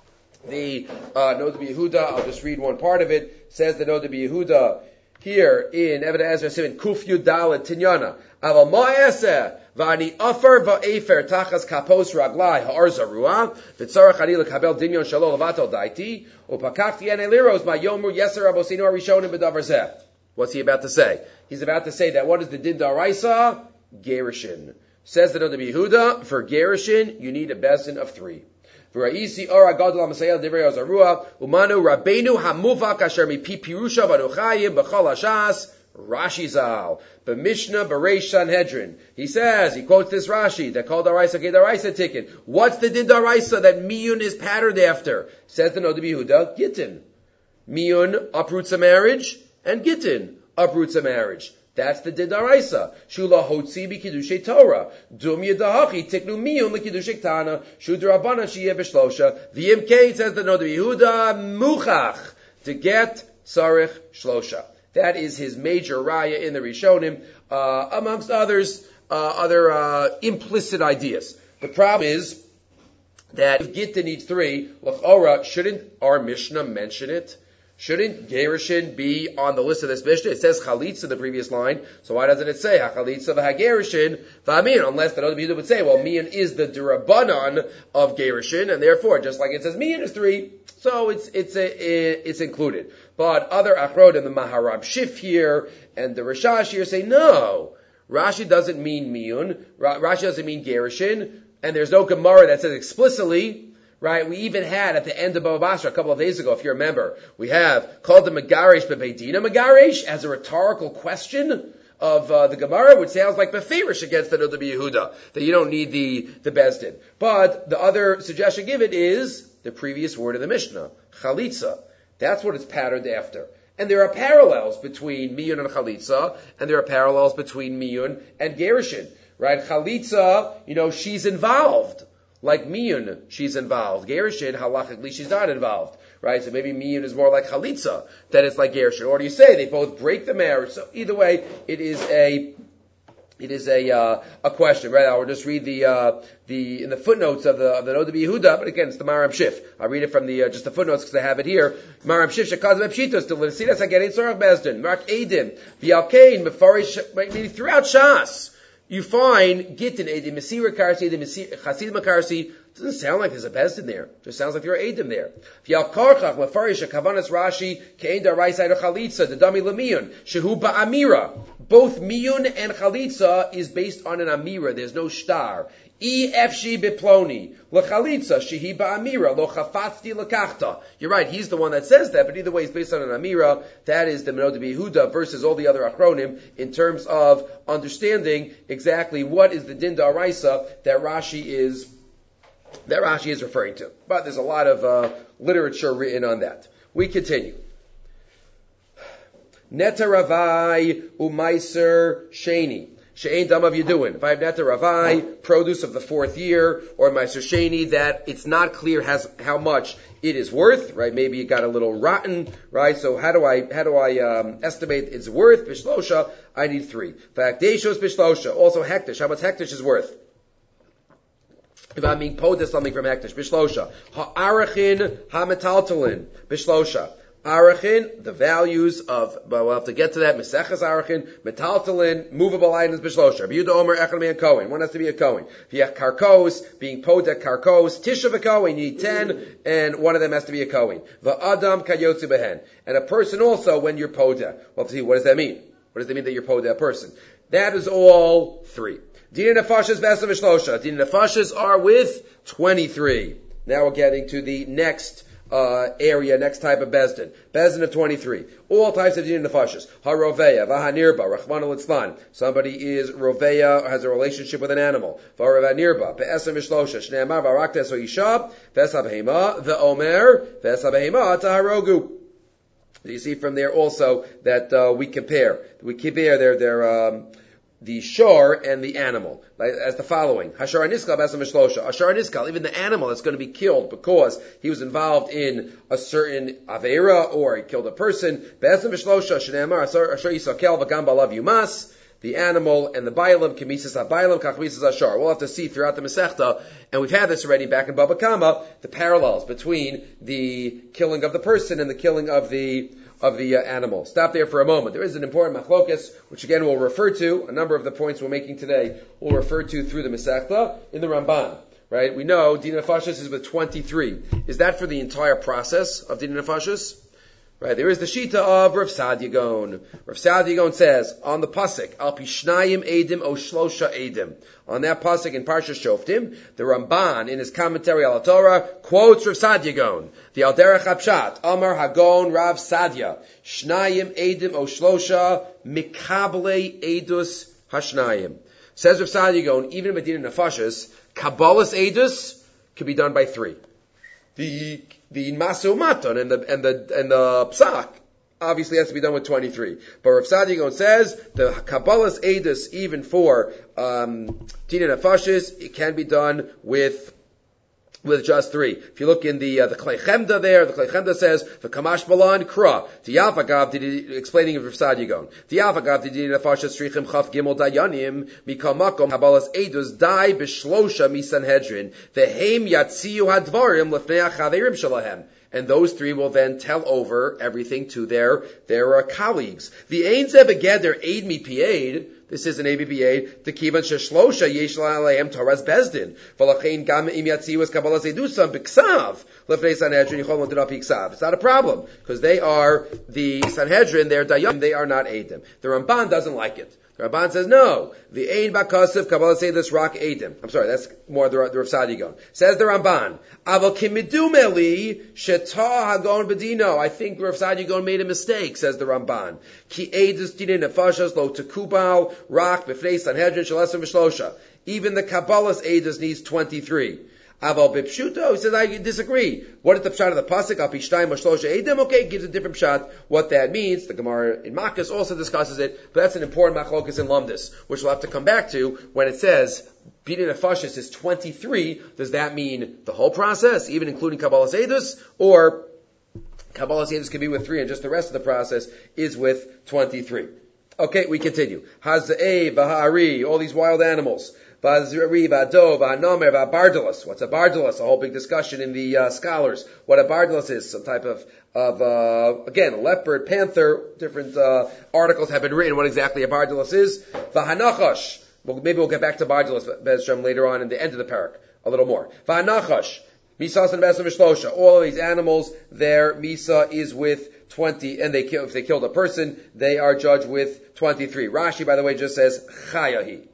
The uh, Noda B'Yehuda, I'll just read one part of it. Says the Noda B'Yehuda here in Even HaEzer, Simon Kuf Yud Dalet Tinyana. Aval Ma'aseh. Vani afer va'efer tachas kapos raglai ha'ar zarua v'tzarach ani lekabel dinyon shalo levatel daiti upakachti ene liros ma yomu yeser abosinu arishonim b'davar zeh. What's he about to say? He's about to say that what is the din daraisa? Gerushin. Says the Noda B'Yehuda, for Gerushin, you need a bezdin of three. V'ra'isi ora gadol ha'masayel divrei hazarua umanu rabbeinu hamuvak asher mipi pirusha v'anuchayim b'chol hashas Rashi Zal, B'Mishnah B'Reish Sanhedrin. He says, he quotes this Rashi that called Daraisa Ke Daraisa ticket. What's the din Daraisa that Miyun is patterned after? Says the Noda B'Yehuda, Gittin. Miyun uproots a marriage, and Gittin uproots a marriage. That's the din Daraisa. Shula Hotzi B'Kiddushay Torah. Dum Yedahachi Tiknu Miyun L'Kiddushay Ktana. Shudra Rabbanan Shiyeh B'Shlosha. V'Yimkei, says the Noda B'Yehuda, Muchach. To get Sarich Shlosha. That is his major raya in the Rishonim, uh, amongst others, uh, other uh, implicit ideas. The problem is that if Gitta needs three, L'chora, shouldn't our Mishnah mention it? Shouldn't Gerushin be on the list of this Mishnah? It says Chalitza in the previous line, so why doesn't it say HaChalitza v'HaGerushin v'Amin? Unless the other people would say, well, Mian is the Durabanan of Gerushin, and therefore, just like it says Mian is three, so it's it's a, it's included. But other Achrod and the Maharab Shif here and the Rashash here say no. Rashi doesn't mean Miyun. Rashi doesn't mean Gerushin. And there's no Gemara that says explicitly, right? We even had at the end of Bava Basra a couple of days ago, if you remember, we have called the Megarish Bebeidina Megarish as a rhetorical question of uh, the Gemara, which sounds like Beferish against the Noda B'Yehuda, that you don't need the, the Bezdin. But the other suggestion given is the previous word of the Mishnah, Chalitza. That's what it's patterned after. And there are parallels between Miyun and Chalitza, and there are parallels between Miyun and Gerushin. Right? Chalitza, you know, she's involved. Like Miyun, she's involved. Gerushin, halachically, she's not involved. Right? So maybe Miyun is more like Chalitza than it's like Gerushin. Or do you say they both break the marriage? So either way, it is a It is a uh, a question, right? I'll just read the uh, the in the footnotes of the of the Noda B'Yehuda, but again, it's the Maram Shif. I'll read it from the uh, just the footnotes because I have it here. Maram Shif shekaz b'pshitos to l'sidas hagerin tzorach bezdin mark edim v'alkein mefarish. Maybe throughout Shas you find gittin edim mesira karsi edim chasid makarsi. Doesn't sound like there's a bezdin there. It just sounds like there are edim there. V'alkarchach mefarish kavanas Rashi kein daraisa chalitza the dami lemiyun shehu ba'amira. Both miyun and chalitza is based on an amira. There's no shtar. E efshi biploni lechalitza shehi ba'amira lo chafatzti lekachta. You're right, he's the one that says that, but either way, it's based on an amira. That is the Menod Yehuda versus all the other achronim in terms of understanding exactly what is the din da'araisa that Rashi is that Rashi is referring to. But there's a lot of uh, literature written on that. We continue. Neta Ravai umaiser sheni. She'ain dam of Yeduin. If I have Neta Ravai, produce of the fourth year, or Meiser Sheni, that it's not clear has how much it is worth, right? Maybe it got a little rotten, right? So how do I, how do I, um, estimate its worth? Bishlosha, I need three. Fakdeshos Bishlosha. Also Hektish. How much Hektish is worth? If I'm being poded something from Hektish, Bishlosha. Ha'arachin ha'metaltalin. Bishlosha. Arachin, the values of, but we'll have to get to that. Meseches Arachin, metaltalin, movable items, b'shlosha. B'yuda Omer, echad me a Kohen. One has to be a Kohen. V'yach karkos, being podek karkos, tisha v'Kohen, you need ten, and one of them has to be a Kohen. V'adam kayotzi behen. And a person also, when you're podek. Well, see, what does that mean? What does that mean that you're podek a person? That is all three. Din nefashas v'esa v'shlosha. Din nefashas are with twenty-three. Now we're getting to the next Uh, area, next type of Bezdin. Bezdin of twenty-three. All types of Din Nefashis. Ha-Roveya, Vaha-Nirba, Rachmana Litzlan. Somebody is Roveya, has a relationship with an animal. Va-Nirba, Ve'esem Mishlosha, Shne'amar, Varaktes Ho'ishab, Ve'esabahema, Ve'omer, Ve'esabahema, Taharogu. You see from there also that uh, we compare. We compare their, their, um, the shor and the animal, like, as the following. Hashar niskal b'asam mishlosha. Hashar niskal, even the animal that's going to be killed because he was involved in a certain avera or he killed a person. B'asam mishlosha shneimar hashar yisakel v'gam balav yumas. The animal and the bailam, kemisas ha-bailam, kachmisas ha-shar. We'll have to see throughout the Masechta, and we've had this already back in Baba Kama, the parallels between the killing of the person and the killing of the of the uh, animal. Stop there for a moment. There is an important machlokas, which again we'll refer to. A number of the points we're making today we'll refer to through the Masechta in the Ramban. Right? We know Din Nefashis is with twenty-three. Is that for the entire process of Din Nefashis? Right, there is the Shita of Rav Sadia Gaon. Rav Sadia Gaon says, on the Pasuk, Al Pishnayim Edim O Shlosha Edim. On that Pasuk in Parsha Shoftim, the Ramban, in his commentary on the Torah, quotes Rav Sadia Gaon. The Al Derech HaPshat, Amar Hagon Rav Sadia, Shnayim Edim O Shlosha, Mikable Edus Hashnayim. Says Rav Sadia Gaon, even in Medina Nefashis, Kabbalah's Edus can be done by three. The the Masu Matan and the and the and the Psak obviously has to be done with twenty-three. But Rav Sadia Gaon says the Kabbalah's Edus even for um Dina Nefashis, it can be done with with just three. If you look in the uh, the Klei Chemda there, the Klei Chemda says the Kamash Balan Kra. Tiafagav did explaining of Rav Sadia Gaon. Tiafagav did Nefashis Shrichim Chaf Gimel Dayanim Mikal Makom Kabbalah's Edus Dai Bishlosha Misanhedrin Vehem Yatziu Hadvarim Lefnei Achaverim Shalahem. And those three will then tell over everything to their their uh, colleagues. The Ein Zeh Begeder Eid Mi Pied. This is an A B B A. The kivan sheshlosha yesh la'aleim Torah's bezdin. V'lachein gam im yatziu es kabbalah zedusam b'ksav lefnei Sanhedrin yichol l'dina b'ksav. It's not a problem because they are the Sanhedrin. They're dayam. They are not edim. The Ramban doesn't like it. The Ramban says no. The ein bakasav kabbalah zedus rak edim. I'm sorry, that's more the, the Rav Sadia Gaon. Says the Ramban. Aval kimidumeli shetah hagon bedino. I think Rav Sadia Gaon made a mistake. Says the Ramban. Ki edus dinin nefashas lo tekubal rak b'fnei Sanhedrin shalesem v'shlosha. Even the Kabbalah's edus needs twenty-three. Aval b'pshuto, he says, I disagree. What is the pshat of the pasuk? Al pishtayim shlosha edim. Okay, gives a different pshat what that means. The Gemara in Makkas also discusses it, but that's an important machlokas in Lumdis, which we'll have to come back to when it says Bina Nefashis is twenty-three. Does that mean the whole process, even including Kabbalah's edus, or Kabbalah's edus can be with three and just the rest of the process is with twenty-three? Okay, we continue. Haza'e, Bahari, all these wild animals. Vazri, Vado, Vanomer, Vabardalas. What's a bardalas? A whole big discussion in the uh, scholars. What a bardalas is, some type of, of uh, again, leopard, panther, different uh, articles have been written what exactly a bardalas is. Vahanachash. Well, maybe we'll get back to bardalas, Bezram, later on in the end of the parak, a little more. Vahanachash. Misas and Besam Vishlosha. All of these animals, their Misa is with twenty, and they kill, if they killed a person, they are judged with twenty-three. Rashi, by the way, just says Chayahi.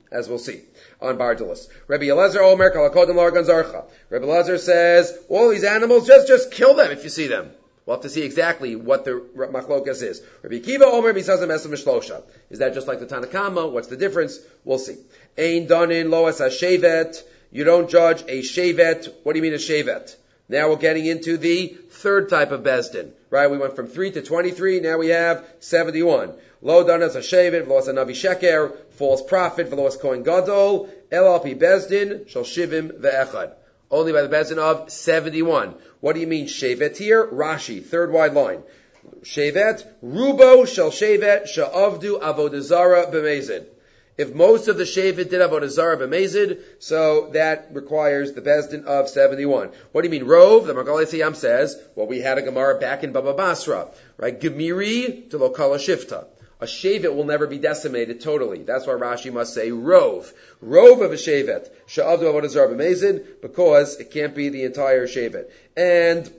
as we'll see on Bardalis. Rabbi Elazar Omer Kalakodim Largan Zarcha. Rabbi Elazar says, all these animals, just, just kill them if you see them. We'll have to see exactly what the machlokas is. Rabbi Kiva Omer Bisazam Esam Mishlosha. Is that just like the Tanakama? What's the difference? We'll see. Ein Danin Loas HaShevet. You don't judge a shevet. What do you mean a shevet? Now we're getting into the third type of bezdin, right? We went from three to twenty-three. Now we have seventy-one. Lo danas a shevet, v'lo as a navi sheker, false prophet, v'lo as kohen gadol, el al pi bezdin, shal shivim ve'echad. Only by the bezdin of seventy-one. What do you mean shevet here? Rashi, third wide line. Shevet, rubo shal shevet, sha'avdu avodazara b'mezid. If most of the shevet did avodah zarah b'mezid, so that requires the bezdin of seventy-one. What do you mean, rov? The Magalei Siyam says, well, we had a Gemara back in Baba Basra, right? Gemiri to lokala shifta. A shevet will never be decimated totally. That's why Rashi must say rov. Rov of a shevet, sha'avdu avodah zarah b'mezid, because it can't be the entire shevet. And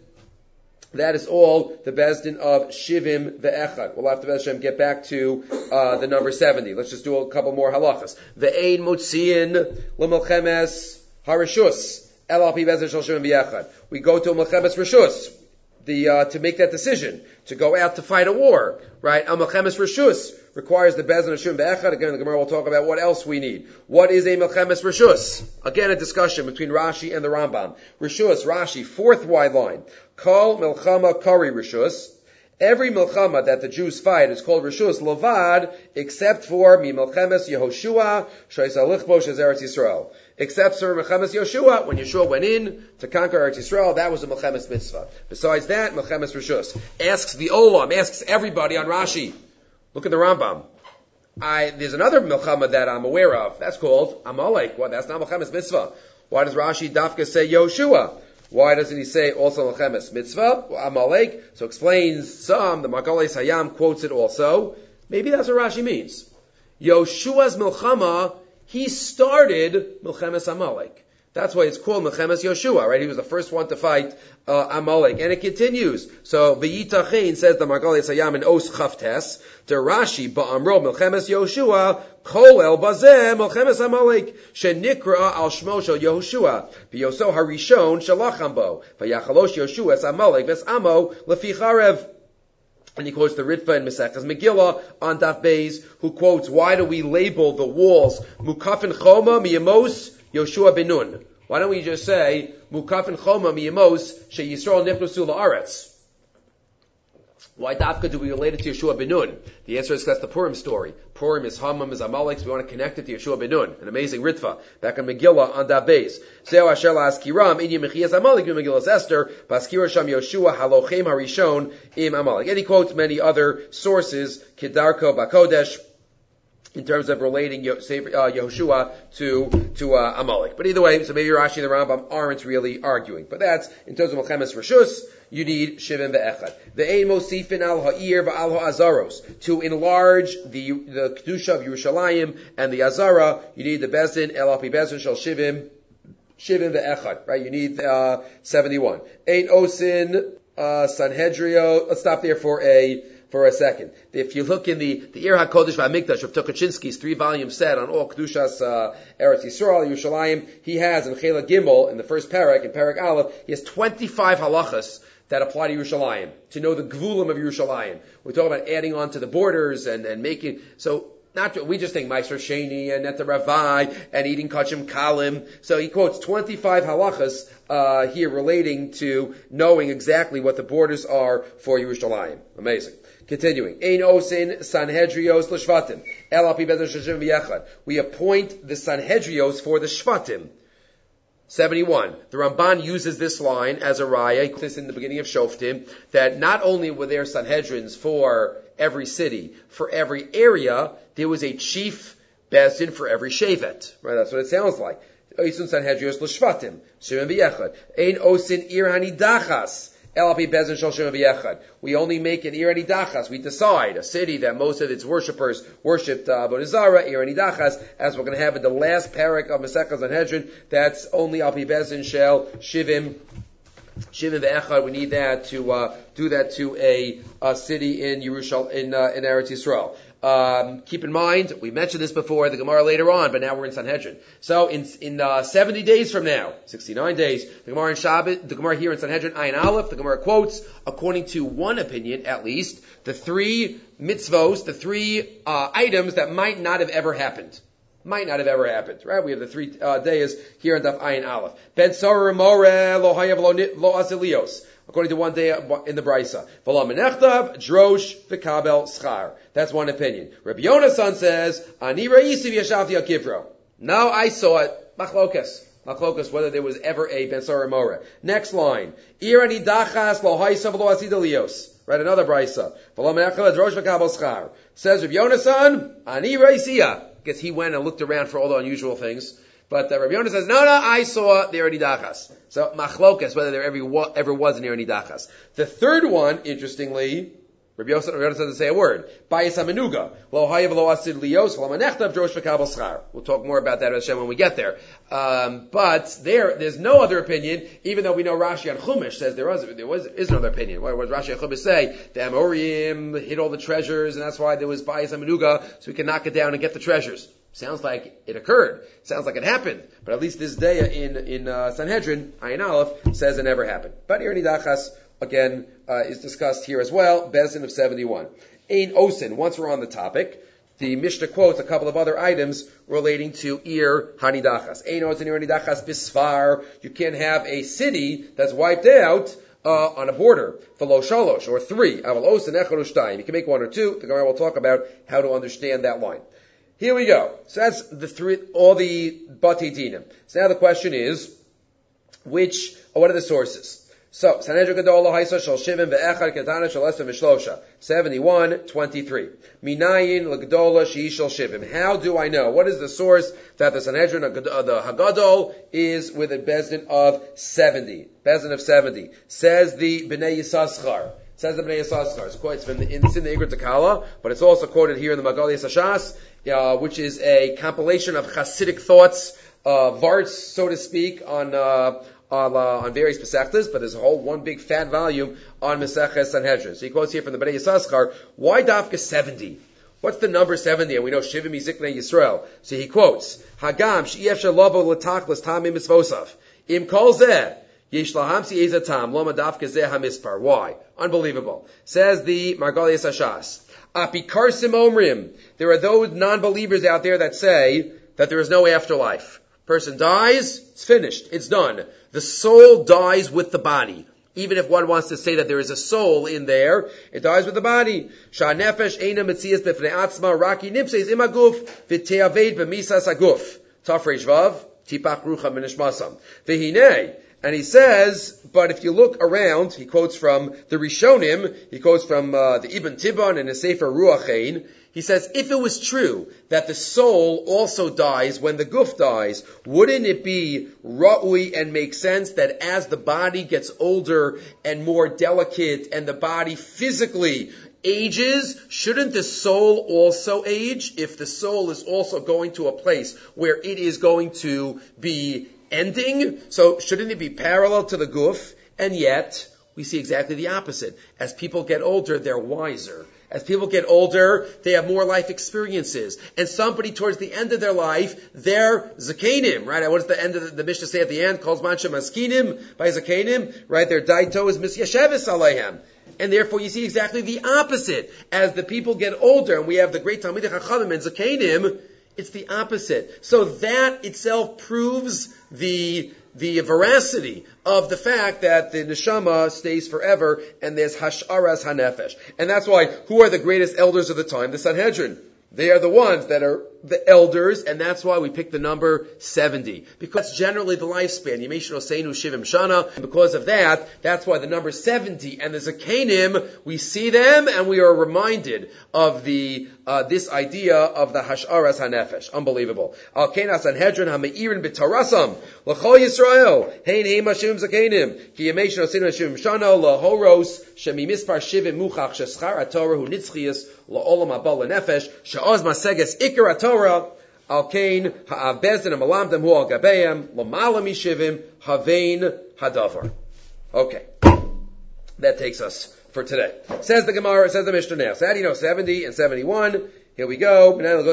that is all the bezdin of shivim ve'echad. We'll have to Be'ez Hashem get back to uh, the number seventy. Let's just do a couple more halachas. Ve'ein motziin l'melchemes harishus el al pi bezdin shel shivim ve'echad. We go to melchemes rishus the uh, to make that decision to go out to fight a war, right? A melchemes rishus requires the bezdin of shivim ve'echad. Again, the Gemara will talk about what else we need. What is a melchemes rishus? Again, a discussion between Rashi and the Rambam. Rishus, Rashi, fourth wide line. Kol milchama kari rishus. Every milchama that the Jews fight is called rishus lovad, except for mi milchemes Yehoshua shoysa lichbo shezeretz Yisrael. Except for milchemes Yehoshua, when Yeshua went in to conquer Eretz Yisrael, that was a milchemes mitzvah. Besides that, milchemes rishus. Asks the Olam, asks everybody on Rashi. Look at the Rambam. I, there's another milchama that I'm aware of. That's called Amalek. Well, that's not milchemes mitzvah. Why does Rashi dafka say Yehoshua? Why doesn't he say also Melchemes Mitzvah, Amalek? So explains some, the Magalei Hayam quotes it also. Maybe that's what Rashi means. Yoshua's Milchama, he started Melchemes Amalek. That's why it's called Melchemes Yoshua, right? He was the first one to fight uh, Amalek. And it continues. So, V'yitachein says the Magalei Hayam in Os Chavtes, to Rashi, Ba'amro Melchemes Yoshua, Kol el bazeh Melchemes Amalek, shenikra al shmo shel Yehoshua, v'yoso harishon shalacham bo, v'yachalosh Yoshua es Amalek ves amo lefi charev. And he quotes the Ritva in Mesechus Megillah on Daf Beis, who quotes, why do we label the walls Mukafin Choma Miyamos Yoshua Benun? Why don't we just say Mukafin Choma Miyamos She Yisrael Nipnusu La'aretz? Why dafka do we relate it to Yeshua ben Nun? The answer is that's the Purim story. Purim is Hammam, is Amalek, so we want to connect it to Yeshua ben Nun. An amazing Ritva. Back in Megillah on that base. Seo asher la'askiram, in Yemechiyas Amalek, in Megillah Esther, Baskira Sham Yoshua, Halochem Harishon, im Amalek. And he quotes many other sources, Kedarko Bakodesh, in terms of relating Yehoshua to to uh, Amalek. But either way, so maybe Rashi and the Rambam aren't really arguing. But that's, in terms of Melchemes Rishus, you need Shivim ve'echad. The Ein Mosifin al ha'ir va'al ha'azaros. To enlarge the the Kedusha of Yerushalayim and the Azara, you need the Bezdin, El Api Bezdin Shal Shivim, Shivim ve'echad, right? You need uh, seventy-one. Ein Osin, uh, Sanhedrio. Let's stop there for a For a second. If you look in the, the Ir HaKodesh VaMikdash of Tukachinsky's three-volume set on all Kedushas uh, Eretz Yisrael, Yerushalayim, he has in Chela Gimel, in the first parak, in Parak Aleph, he has twenty-five halachas that apply to Yerushalayim, to know the Gvulim of Yerushalayim. We're talking about adding on to the borders and, and making, so, not to, we just think Meiser Sheni and Neta Ravai and eating Kachim Kalim. So he quotes twenty-five halachas uh, here relating to knowing exactly what the borders are for Yerushalayim. Amazing. Continuing. Ein osin Sanhedrios l'shvatim. El al pi bezdin shel v'yechad. We appoint the Sanhedrios for the Shvatim. seventy-one. The Ramban uses this line as a raya, this in the beginning of Shoftim, that not only were there Sanhedrins for every city, for every area, there was a chief bezdin for every shevet. Right? That's what it sounds like. Osin Sanhedrios l'shvatim. Shel v'yechad. Ein osin ir hanidachas. We only make an Ir Anidachas. We decide a city that most of its worshippers worshipped Avodah Zarah, Ir Anidachas, as we're going to have in the last parak of Masechah Sanhedrin. That's only Al Pi Bezdin Shel Shivim. Shivim ve'echad. We need that to uh, do that to a, a city in Yerushalayim, in, uh, in Eretz Yisrael. Um, keep in mind, we mentioned this before, the Gemara later on, but now we're in Sanhedrin. So in in uh, seventy days from now, sixty-nine days, the Gemara in Shabbat, the Gemara here in Sanhedrin, Ayin Aleph, the Gemara quotes, according to one opinion at least, the three mitzvos, the three uh, items that might not have ever happened. Might not have ever happened, right? We have the three uh, days here in Daf Ayin Aleph. Ben Sarah More Lo Hayav Lo Azilios. According to one day in the Brisa. V'lo menechtav, drosh, v'kabel, schar. That's one opinion. Rabbi Yonasan says, Ani ra'isi v'yashavti al kivro. No, I saw it. Machlokas. Machlokas, whether there was ever a Ben Sarah More. Next line. Ir ani dachas lo haisav lo asidalios. Right, another Brisa. V'lo menechtav, drosh, v'kabel, schar. Says Rabbi Yonasan, Ani ra'isiya. Guess he went and looked around for all the unusual things. But uh, Rabbi Yonah says, no, no, I saw the Eri Nidachas. So, machlokas, whether there ever, ever was an Eri Nidachas. The third one, interestingly, Rabbi Yonah doesn't say a word. Bayis HaMenuga. Lo hayav lo asid lios, lo manechtav drosh v'kabel schar. We'll talk more about that, Hashem, when we get there. Um, but there, there's no other opinion, even though we know Rashi on Chumash says there was, there was, is another opinion. What does Rashi on Chumash say? The Amorim hid all the treasures, and that's why there was Bayis HaMenuga, so we can knock it down and get the treasures. Sounds like it occurred. Sounds like it happened. But at least this day in in uh, Sanhedrin, Ayin Aleph, says it never happened. But Ir Nidachas, again, uh, is discussed here as well. Bezin of seventy-one. Ein Osin, once we're on the topic, the Mishnah quotes a couple of other items relating to Ir Hanidachas. Ein Osin Ir Nidachas Bisfar. You can't have a city that's wiped out uh, on a border. V'lo shalosh, or three. Aval Osin Echad Ushtayim. You can make one or two. The Gemara will talk about how to understand that line. Here we go. So that's the three, all the Bati Dinim. So now the question is, which, or what are the sources? So, Sanhedrin Gadol Lo Haisa Shal Shivim Ve'echad Ketana Shal Esem V'Shlosha. seventy-one twenty-three. Minayin L'Gdola She'i Shal Shivim. How do I know? What is the source that the Sanhedrin, uh, the Hagadol, is with a Bezdin of seventy? Bezdin of seventy. Says the Bnei Yissaschar. Says the Bnei Yissaschar. It's quoted from the, it's in the Igor Tekala, but it's also quoted here in the Magali Yisashas, uh, which is a compilation of Hasidic thoughts, uh, varts, so to speak, on, uh, on, uh, on various Pesachtas, but there's a whole one big fat volume on Maseches Sanhedrin. So he quotes here from the Bnei Yissaschar, why Dafka seventy? What's the number seventy? And we know Shivim Yiziknei Yisrael. So he quotes, Hagam she'ef shalavo l'tachlis tamim mitzvosav. Im kol zeh. Yesh lahamsi ezatam lo madafka zeh hamispar. Why? Unbelievable. Says the Margali Yisashas. Apikarsim omrim. There are those non-believers out there that say that there is no afterlife. Person dies, it's finished, it's done. The soul dies with the body. Even if one wants to say that there is a soul in there, it dies with the body. Sha'nefesh eina metzias b'fnei atzma raki nipseis imaguf v'te'aved b'misas aguf. Tafresh vav tipach rucha minishmasam. V'hinei. And he says, but if you look around, he quotes from the Rishonim, he quotes from uh, the Ibn Tibon and the Sefer Ruachain. He says, if it was true that the soul also dies when the guf dies, wouldn't it be ra'ui and make sense that as the body gets older and more delicate and the body physically ages, shouldn't the soul also age? If the soul is also going to a place where it is going to be ending, so shouldn't it be parallel to the guf? And yet, we see exactly the opposite. As people get older, they're wiser. As people get older, they have more life experiences. And somebody towards the end of their life, they're zakenim, right? What does the end of the, the Mishnah say at the end? Calls mancha maskinim by zakenim, right? Their daito is misyashevis aleihem. And therefore you see exactly the opposite. As the people get older, and we have the great Talmidei Chachamim and zakenim, it's the opposite. So that itself proves the the veracity of the fact that the neshama stays forever and there's hash'aras hanefesh. And that's why, who are the greatest elders of the time? The Sanhedrin. They are the ones that are the elders, and that's why we pick the number seventy. Because that's generally the lifespan. Yemeshur Oseinu Shivim Shana. And because of that, that's why the number seventy and the Zakenim, we see them and we are reminded of the, uh, this idea of the Hash'aras HaNefesh. Unbelievable. Al Kena Sanhedrin HaMe'irin B'Tarasam. L'chol Yisrael. Hein Heim Hashim Zakenim. Ki Yemeshur Oseinu Shivim Shana. L'horos. Shemi Mispar Shivim Muchach. Sheschar HaTorah Hu Nitzchias. L'olam Abal L'Nefesh. Sha'oz Maseges Ikar Torah al kain ha'abezdin ha'malamdem hu al gabeim l'mala mishivim havein hadavar. Okay, that takes us for today. Says the Gemara, says the Mishnah now. So how do you know seventy and seventy-one? Here we go.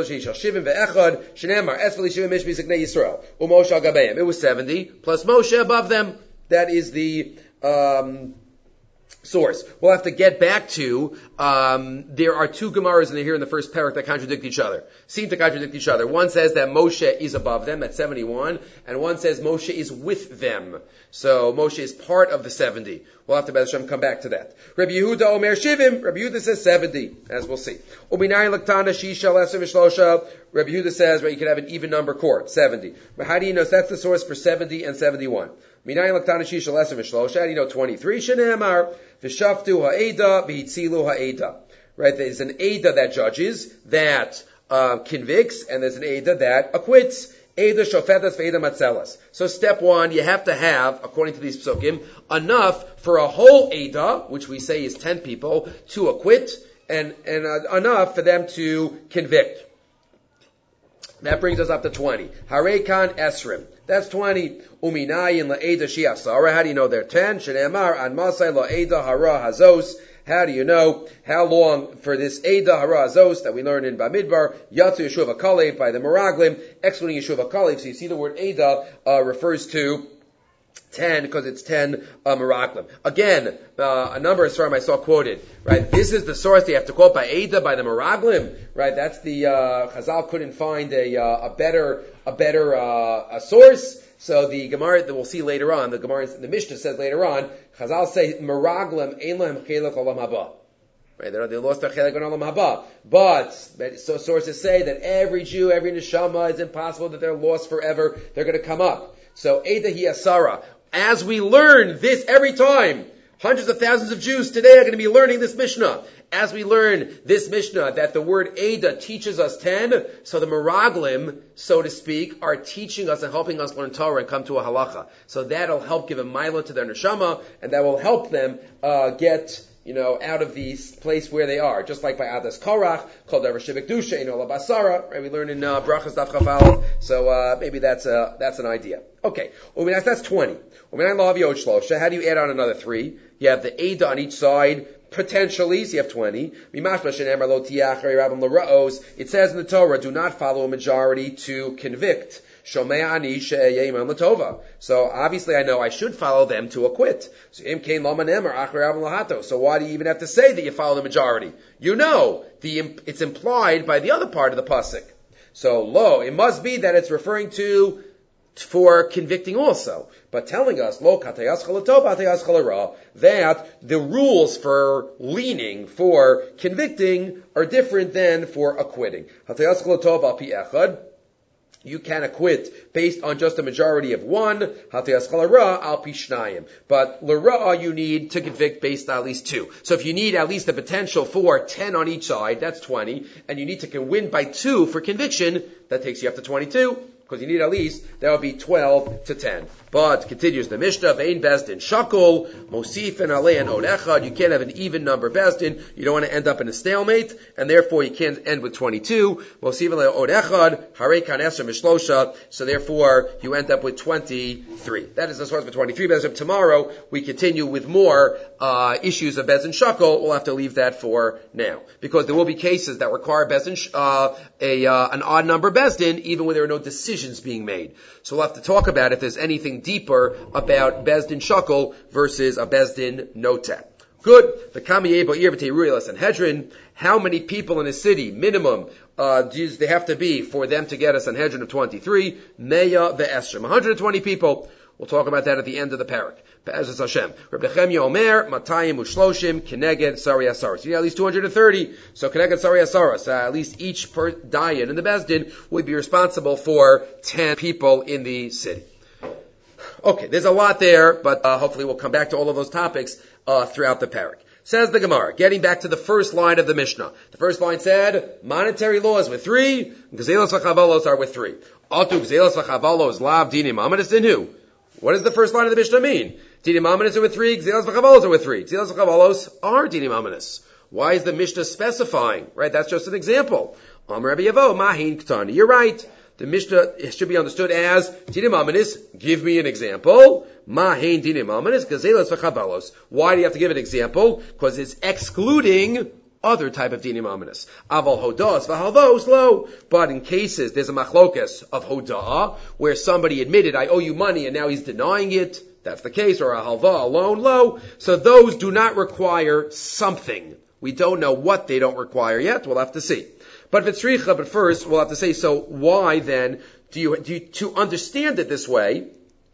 It was seventy plus Moshe above them. That is the um, source. We'll have to get back to, um, there are two Gemaras in here in the first parak that contradict each other. Seem to contradict each other. One says that Moshe is above them at seventy-one, and one says Moshe is with them. So Moshe is part of the seventy. We'll have to Be'ez Hashem come back to that. Rabbi Yehuda Omer Shivim. Rabbi Yehuda says seventy, as we'll see. Ubinayin Laktana Shisha Lesser Vishlosha. Rabbi Yehuda says, right, you can have an even number court, seventy. But how do you know? So that's the source for seventy and seventy-one. Minayin Laktana Shisha Lesser Vishlosha. How do you know twenty-three? Shenemar Vishaftu Ha'eda B'Hitzilu Ha'eda. Right, there's an Eda that judges, that uh, convicts, and there's an Eda that acquits. Eda shofetas ve'eda matzelas. So step one, you have to have, according to these psukim, enough for a whole Eda, which we say is ten people, to acquit, and, and uh, enough for them to convict. That brings us up to twenty. Harekan esrim. That's twenty. Uminayin la'eda shi'asara. How do you know they're ten? Shenemar an masay la'eda hara hazos. How do you know how long for this Eda Hara Azos that we learned in Bamidbar, Yatsu Yeshuv HaKalev by the Meraglim, excluding Yeshuv HaKalev. So you see the word Eda uh, refers to ten because it's ten uh, Meraglim. Again, uh, a number of Sfarim I saw quoted, right? This is the source they have to quote by Eda, by the Meraglim, right? That's the, uh, Chazal couldn't find a, uh, a better, a better, uh, a source. So the Gemara that we'll see later on, the Gemara, the Mishnah says later on, Chazal say Meraglim ein lahem chelek olam haba. Right, they they lost their chelek on olam haba. But so sources say that every Jew, every neshama, it's impossible that they're lost forever. They're going to come up. So Eda hi asara. As we learn this every time, hundreds of thousands of Jews today are going to be learning this Mishnah. As we learn this Mishnah, that the word Eda teaches us ten, so the Meraglim, so to speak, are teaching us and helping us learn Torah and come to a halacha. So that'll help give a mila to their neshama, and that will help them uh, get, you know, out of the place where they are. Just like by Adas Korach, called Devar Shivik Dusha, in Ola Basara, right? We learn in uh, Brachas Daf Chafal. So uh, maybe that's uh, that's an idea. Okay, Uminas, that's twenty. Uminas Lav Yod Shlosha. How do you add on another three? You have the Eda on each side. Potentially, so you have twenty. It says in the Torah, do not follow a majority to convict. So obviously I know I should follow them to acquit. So why do you even have to say that you follow the majority? You know, the it's implied by the other part of the pasuk. So lo, it must be that it's referring to for convicting also, but telling us lo that the rules for leaning, for convicting, are different than for acquitting. You can acquit based on just a majority of one. But l'ra'ah you need to convict based on at least two. So if you need at least the potential for ten on each side, that's twenty, and you need to win by two for conviction, that takes you up to twenty-two. Because you need at least, that would be twelve to ten. But, continues the Mishnah, Ve'in Bezdin Shakol, Mosif and Alei and Od Echad. You can't have an even number Bezdin. You don't want to end up in a stalemate, and therefore you can't end with twenty-two. Mosif and Od Echad, Harei Kan Eser Mishlosha. So therefore, you end up with twenty-three. That is the source for twenty-three. Bezdin. Tomorrow, we continue with more uh, issues of Bezdin Shakol. We'll have to leave that for now. Because there will be cases that require Bezdin, uh, a, uh, an odd number Bezdin, even when there are no decisions being made. So we'll have to talk about if there's anything deeper about Bezdin Shakol versus a Bezdin Noteh. Good. The Kamiyeh Ba'ir B'Teiruyah Sanhedrin. How many people in a city, minimum, uh, do they have to be for them to get a Sanhedrin of twenty-three? Meya ve'esrim. one hundred twenty people. We'll talk about that at the end of the parak. Be'ezus Hashem. Rabbi Nechemia Omer, Matayim Ushloshim, Keneged Sari Asaras. You need at least two hundred thirty. So Keneged Sari Asaras. Uh, at least each per Dayan in the Bezdin would be responsible for ten people in the city. Okay, there's a lot there, but uh, hopefully we'll come back to all of those topics uh, throughout the parak. Says the Gemara, getting back to the first line of the Mishnah. The first line said, monetary laws with three, Gzelos v'chavalos are with three. Atu Gzelos v'chavalos lav dinim amadis in who? What does the first line of the Mishnah mean? Dinim amadis are with three, Gzelos v'chavalos are with three. Gzelos v'chavalos are dinim amadis. Why is the Mishnah specifying? Right, that's just an example. Amar Rabbi Yavo, mahin ktani. You're right. The Mishnah should be understood as dinim amadis. Give me an example. Mahin dinim amadis, Gzelos v'chavalos. Why do you have to give an example? Because it's excluding other type of dinim ominous. Aval hodas v'halvos lo. But in cases, there's a machlokas of hodah, where somebody admitted, I owe you money, and now he's denying it. That's the case, or a halva, a loan, lo. So those do not require something. We don't know what they don't require yet. We'll have to see. But if it's richa, but first we'll have to say, so why then do you, do you, to understand it this way,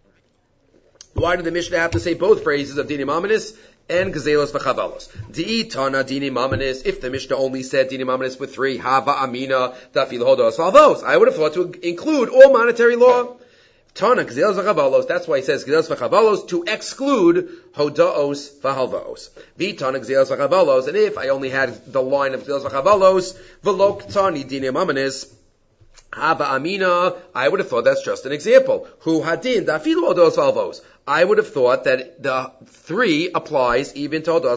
why did the Mishnah have to say both phrases of dinim ominous and gazelos v'chavalos? Di tana dinim ominous. If the Mishnah only said dinim ominous with three, hava amina dafil hodos valvos, I would have thought to include all monetary law. Tana gazelos v'chavalos. That's why he says gazelos v'chavalos to exclude hodaos v'halvaos. Vi tana gazelos v'chavalos. And if I only had the line of gazelos v'chavalos, v'lok tani dinim ominous, hava amina, I would have thought that's just an example. Hu hadin dafil hodos valvos. I would have thought that the three applies even to hodos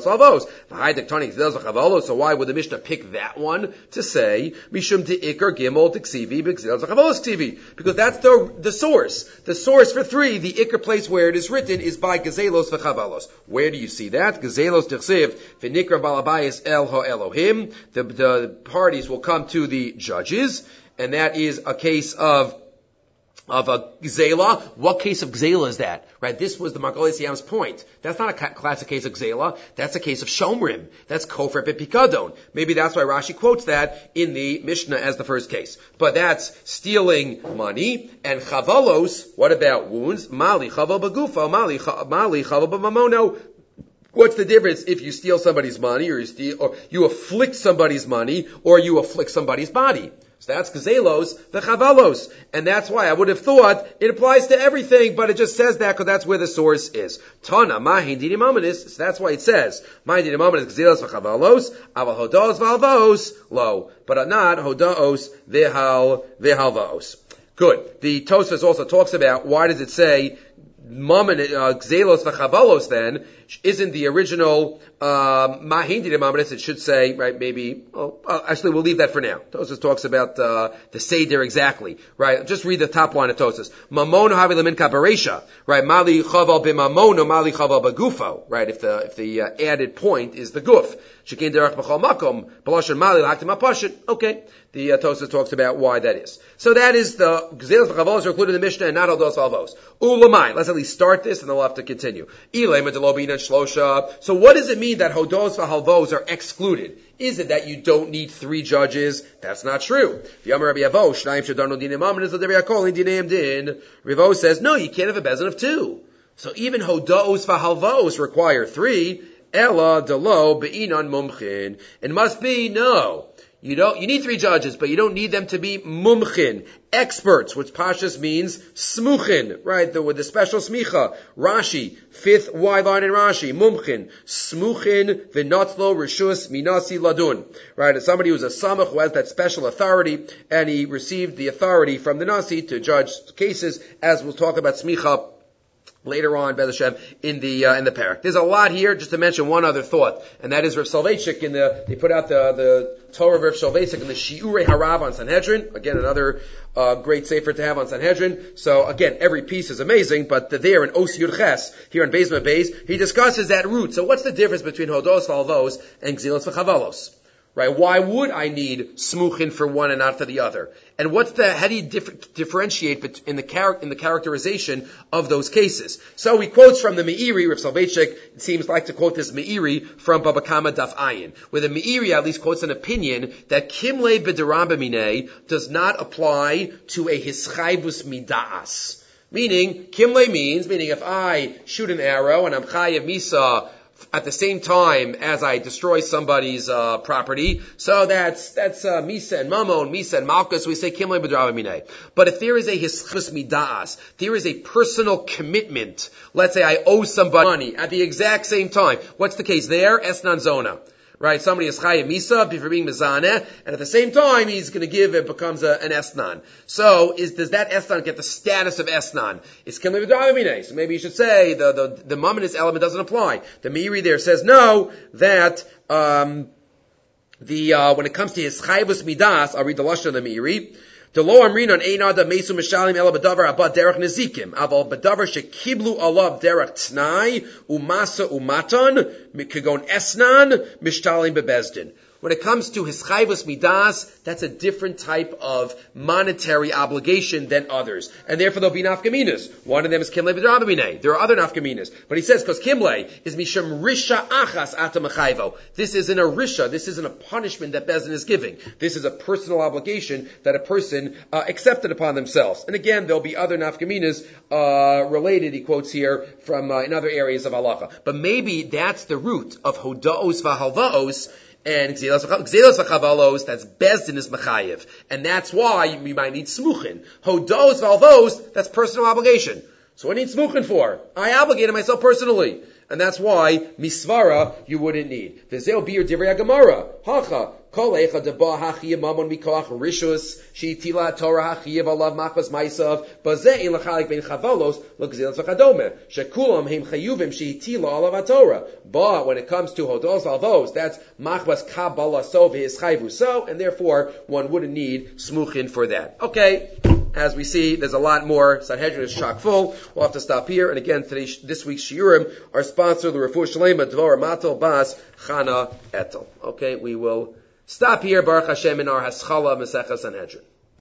valvos. So why would the Mishnah pick that one to say mishum deikar gimel diksivi b'gzelos v'chavalos ksivi? Because that's the the source. The source for three, the ikar place where it is written, is by gazelos v'chavalos. Where do you see that? Gazelos diksiv v'nikra balabayis el ha Elohim. The the parties will come to the judges, and that is a case of Of a gzela. What case of gzela is that? Right? This was the Margolis Yam's point. That's not a ca- classic case of gzela. That's a case of shomrim. That's kofer b'pikadon. Maybe that's why Rashi quotes that in the Mishnah as the first case. But that's stealing money. And chavalos, what about wounds? Mali chaval b'gufo, mali mali chaval b'mamono. What's the difference if you steal somebody's money, or you steal, or you afflict somebody's money, or you afflict somebody's body? So that's gazelos, the chavalos. And that's why I would have thought it applies to everything, but it just says that because that's where the source is. Tana, mahin dinim ominous. So that's why it says, mahin dinim ominous, gazelos v'chavalos, aval hodos v'halvos, lo. But not hodaos v'hal, v'halvos. Good. The Tosfos also talks about, why does it say, Gzelos v'chavalos then isn't the original mahin dinim ominous? It should say, right, maybe, oh, actually we'll leave that for now. Tosfos talks about uh, the seder exactly, right? Just read the top line of Tosfos. Mamono havi lemin kaparesha, right? Mali chaval b'mamono, mali chaval b'gufo, right? If the, if the uh, added point is the guf. Shekin derech b'chol makom, b'loshen mali l'haktim ha'pashit. Okay. The uh, Tosfos talks about why that is. So that is the Gzelos v'chavalos are included in the Mishnah and not hodos valvos. Ulamai. Let's at least start this and then we'll have to continue. Ilema delobin and shlosha. So what does it mean that hodos v'halvos are excluded? Is it that you don't need three judges? That's not true. The Amar Rabbi Avo, Shnayim shadanu dinim ominous l'derei hakol dinim din. Rivo says, no, you can't have a bezin of two. So even hodos v'halvos require three. Ella delo be'inan mumchin. It must be, no. You don't, you need three judges, but you don't need them to be mumchin, experts, which pashas means smuchin, right? The, with the special smicha. Rashi, fifth Y line in Rashi, mumchin, smuchin v'notlo rishus minasi ladun, right? It's somebody who's a samach who has that special authority, and he received the authority from the nasi to judge cases, as we'll talk about smicha later on, Be'ez Hashem, in the, uh, in the parak. There's a lot here, just to mention one other thought, and that is Rav Soloveitchik in the, they put out the, the Torah of Rav Soloveitchik in the Shiurei Harav on Sanhedrin. Again, another, uh, great sefer to have on Sanhedrin. So again, every piece is amazing, but the, there in Os Yud Ches, here in Beis Beis, he discusses that root. So what's the difference between Hodos Valvos and Gzelos V'chavalos? Right? Why would I need smuchin for one and not for the other? And what's the, how do you dif- differentiate in the char- in the characterization of those cases? So he quotes from the Meiri, Rav Soloveitchik, it seems like to quote this Meiri from Baba Kama Daf Ayin, where the Meiri at least quotes an opinion that Kimle b'derambamine does not apply to a hischaybus midas. Meaning, Kimle means, meaning if I shoot an arrow and I'm chayav misa at the same time as I destroy somebody's uh, property, so that's that's uh, Misa and Mamon, Misa and Malchus, we say Kimle b'drabamine. But if there is a hischus midas, there is a personal commitment, let's say I owe somebody money at the exact same time, what's the case there? Esnan Zona. Right, somebody is chayav misa before being mizaneh, and at the same time he's going to give, it becomes a, an esnan. So, is does that esnan get the status of esnan? It's kimle v'dravamine. So maybe you should say the the the mominous element doesn't apply. The Meiri there says no, that um the uh when it comes to his chayvus midas, I'll read the lashon of the Meiri. The lo amrin on ein adam mesu mishalim ela b'davar abad derech nezikim aval b'davar shekiblu alav derech tnai umasa umatan mikagon esnan mishtalim bebezdin. When it comes to hischayvus midas, that's a different type of monetary obligation than others. And therefore there'll be nafkaminas. One of them is kimle b'drabamine. There are other nafkaminas. But he says, because kimle is misham risha achas ata mechayvo. This isn't a risha. This isn't a punishment that Bezdin is giving. This is a personal obligation that a person uh, accepted upon themselves. And again, there'll be other nafkaminas uh, related, he quotes here, from uh, in other areas of halacha. But maybe that's the root of hodaos v'halvaos and gzelos v'chavalos, that's Bezdin is mechayev. And that's why you, you might need smuchin. Hodaos v'halvaos, that's personal obligation. So what do I need smuchin for? I obligated myself personally. And that's why misvara you wouldn't need. V'zeo bir divrei Gemara. Hacha. Kol eicha deba hachiyah mamon mikoach rishus sheitila Torah hachiyah alav machmas maisav bazeh in lachalik ben chavalos l'gzelos v'chadome shekulam heim chayuvim sheitila alav Torah. But when it comes to hodos alvos, that's machmas kabbalah so v'hischayvu so, and therefore one wouldn't need smuchin for that. Okay. As we see, there's a lot more. Sanhedrin is chock full. We'll have to stop here. And again, today, this week's shiurim are sponsored the Refuah Shalema Dvorah Matel Bas Chana Etel. Okay, we will stop here. Baruch Hashem in our Haschala Masechah Sanhedrin.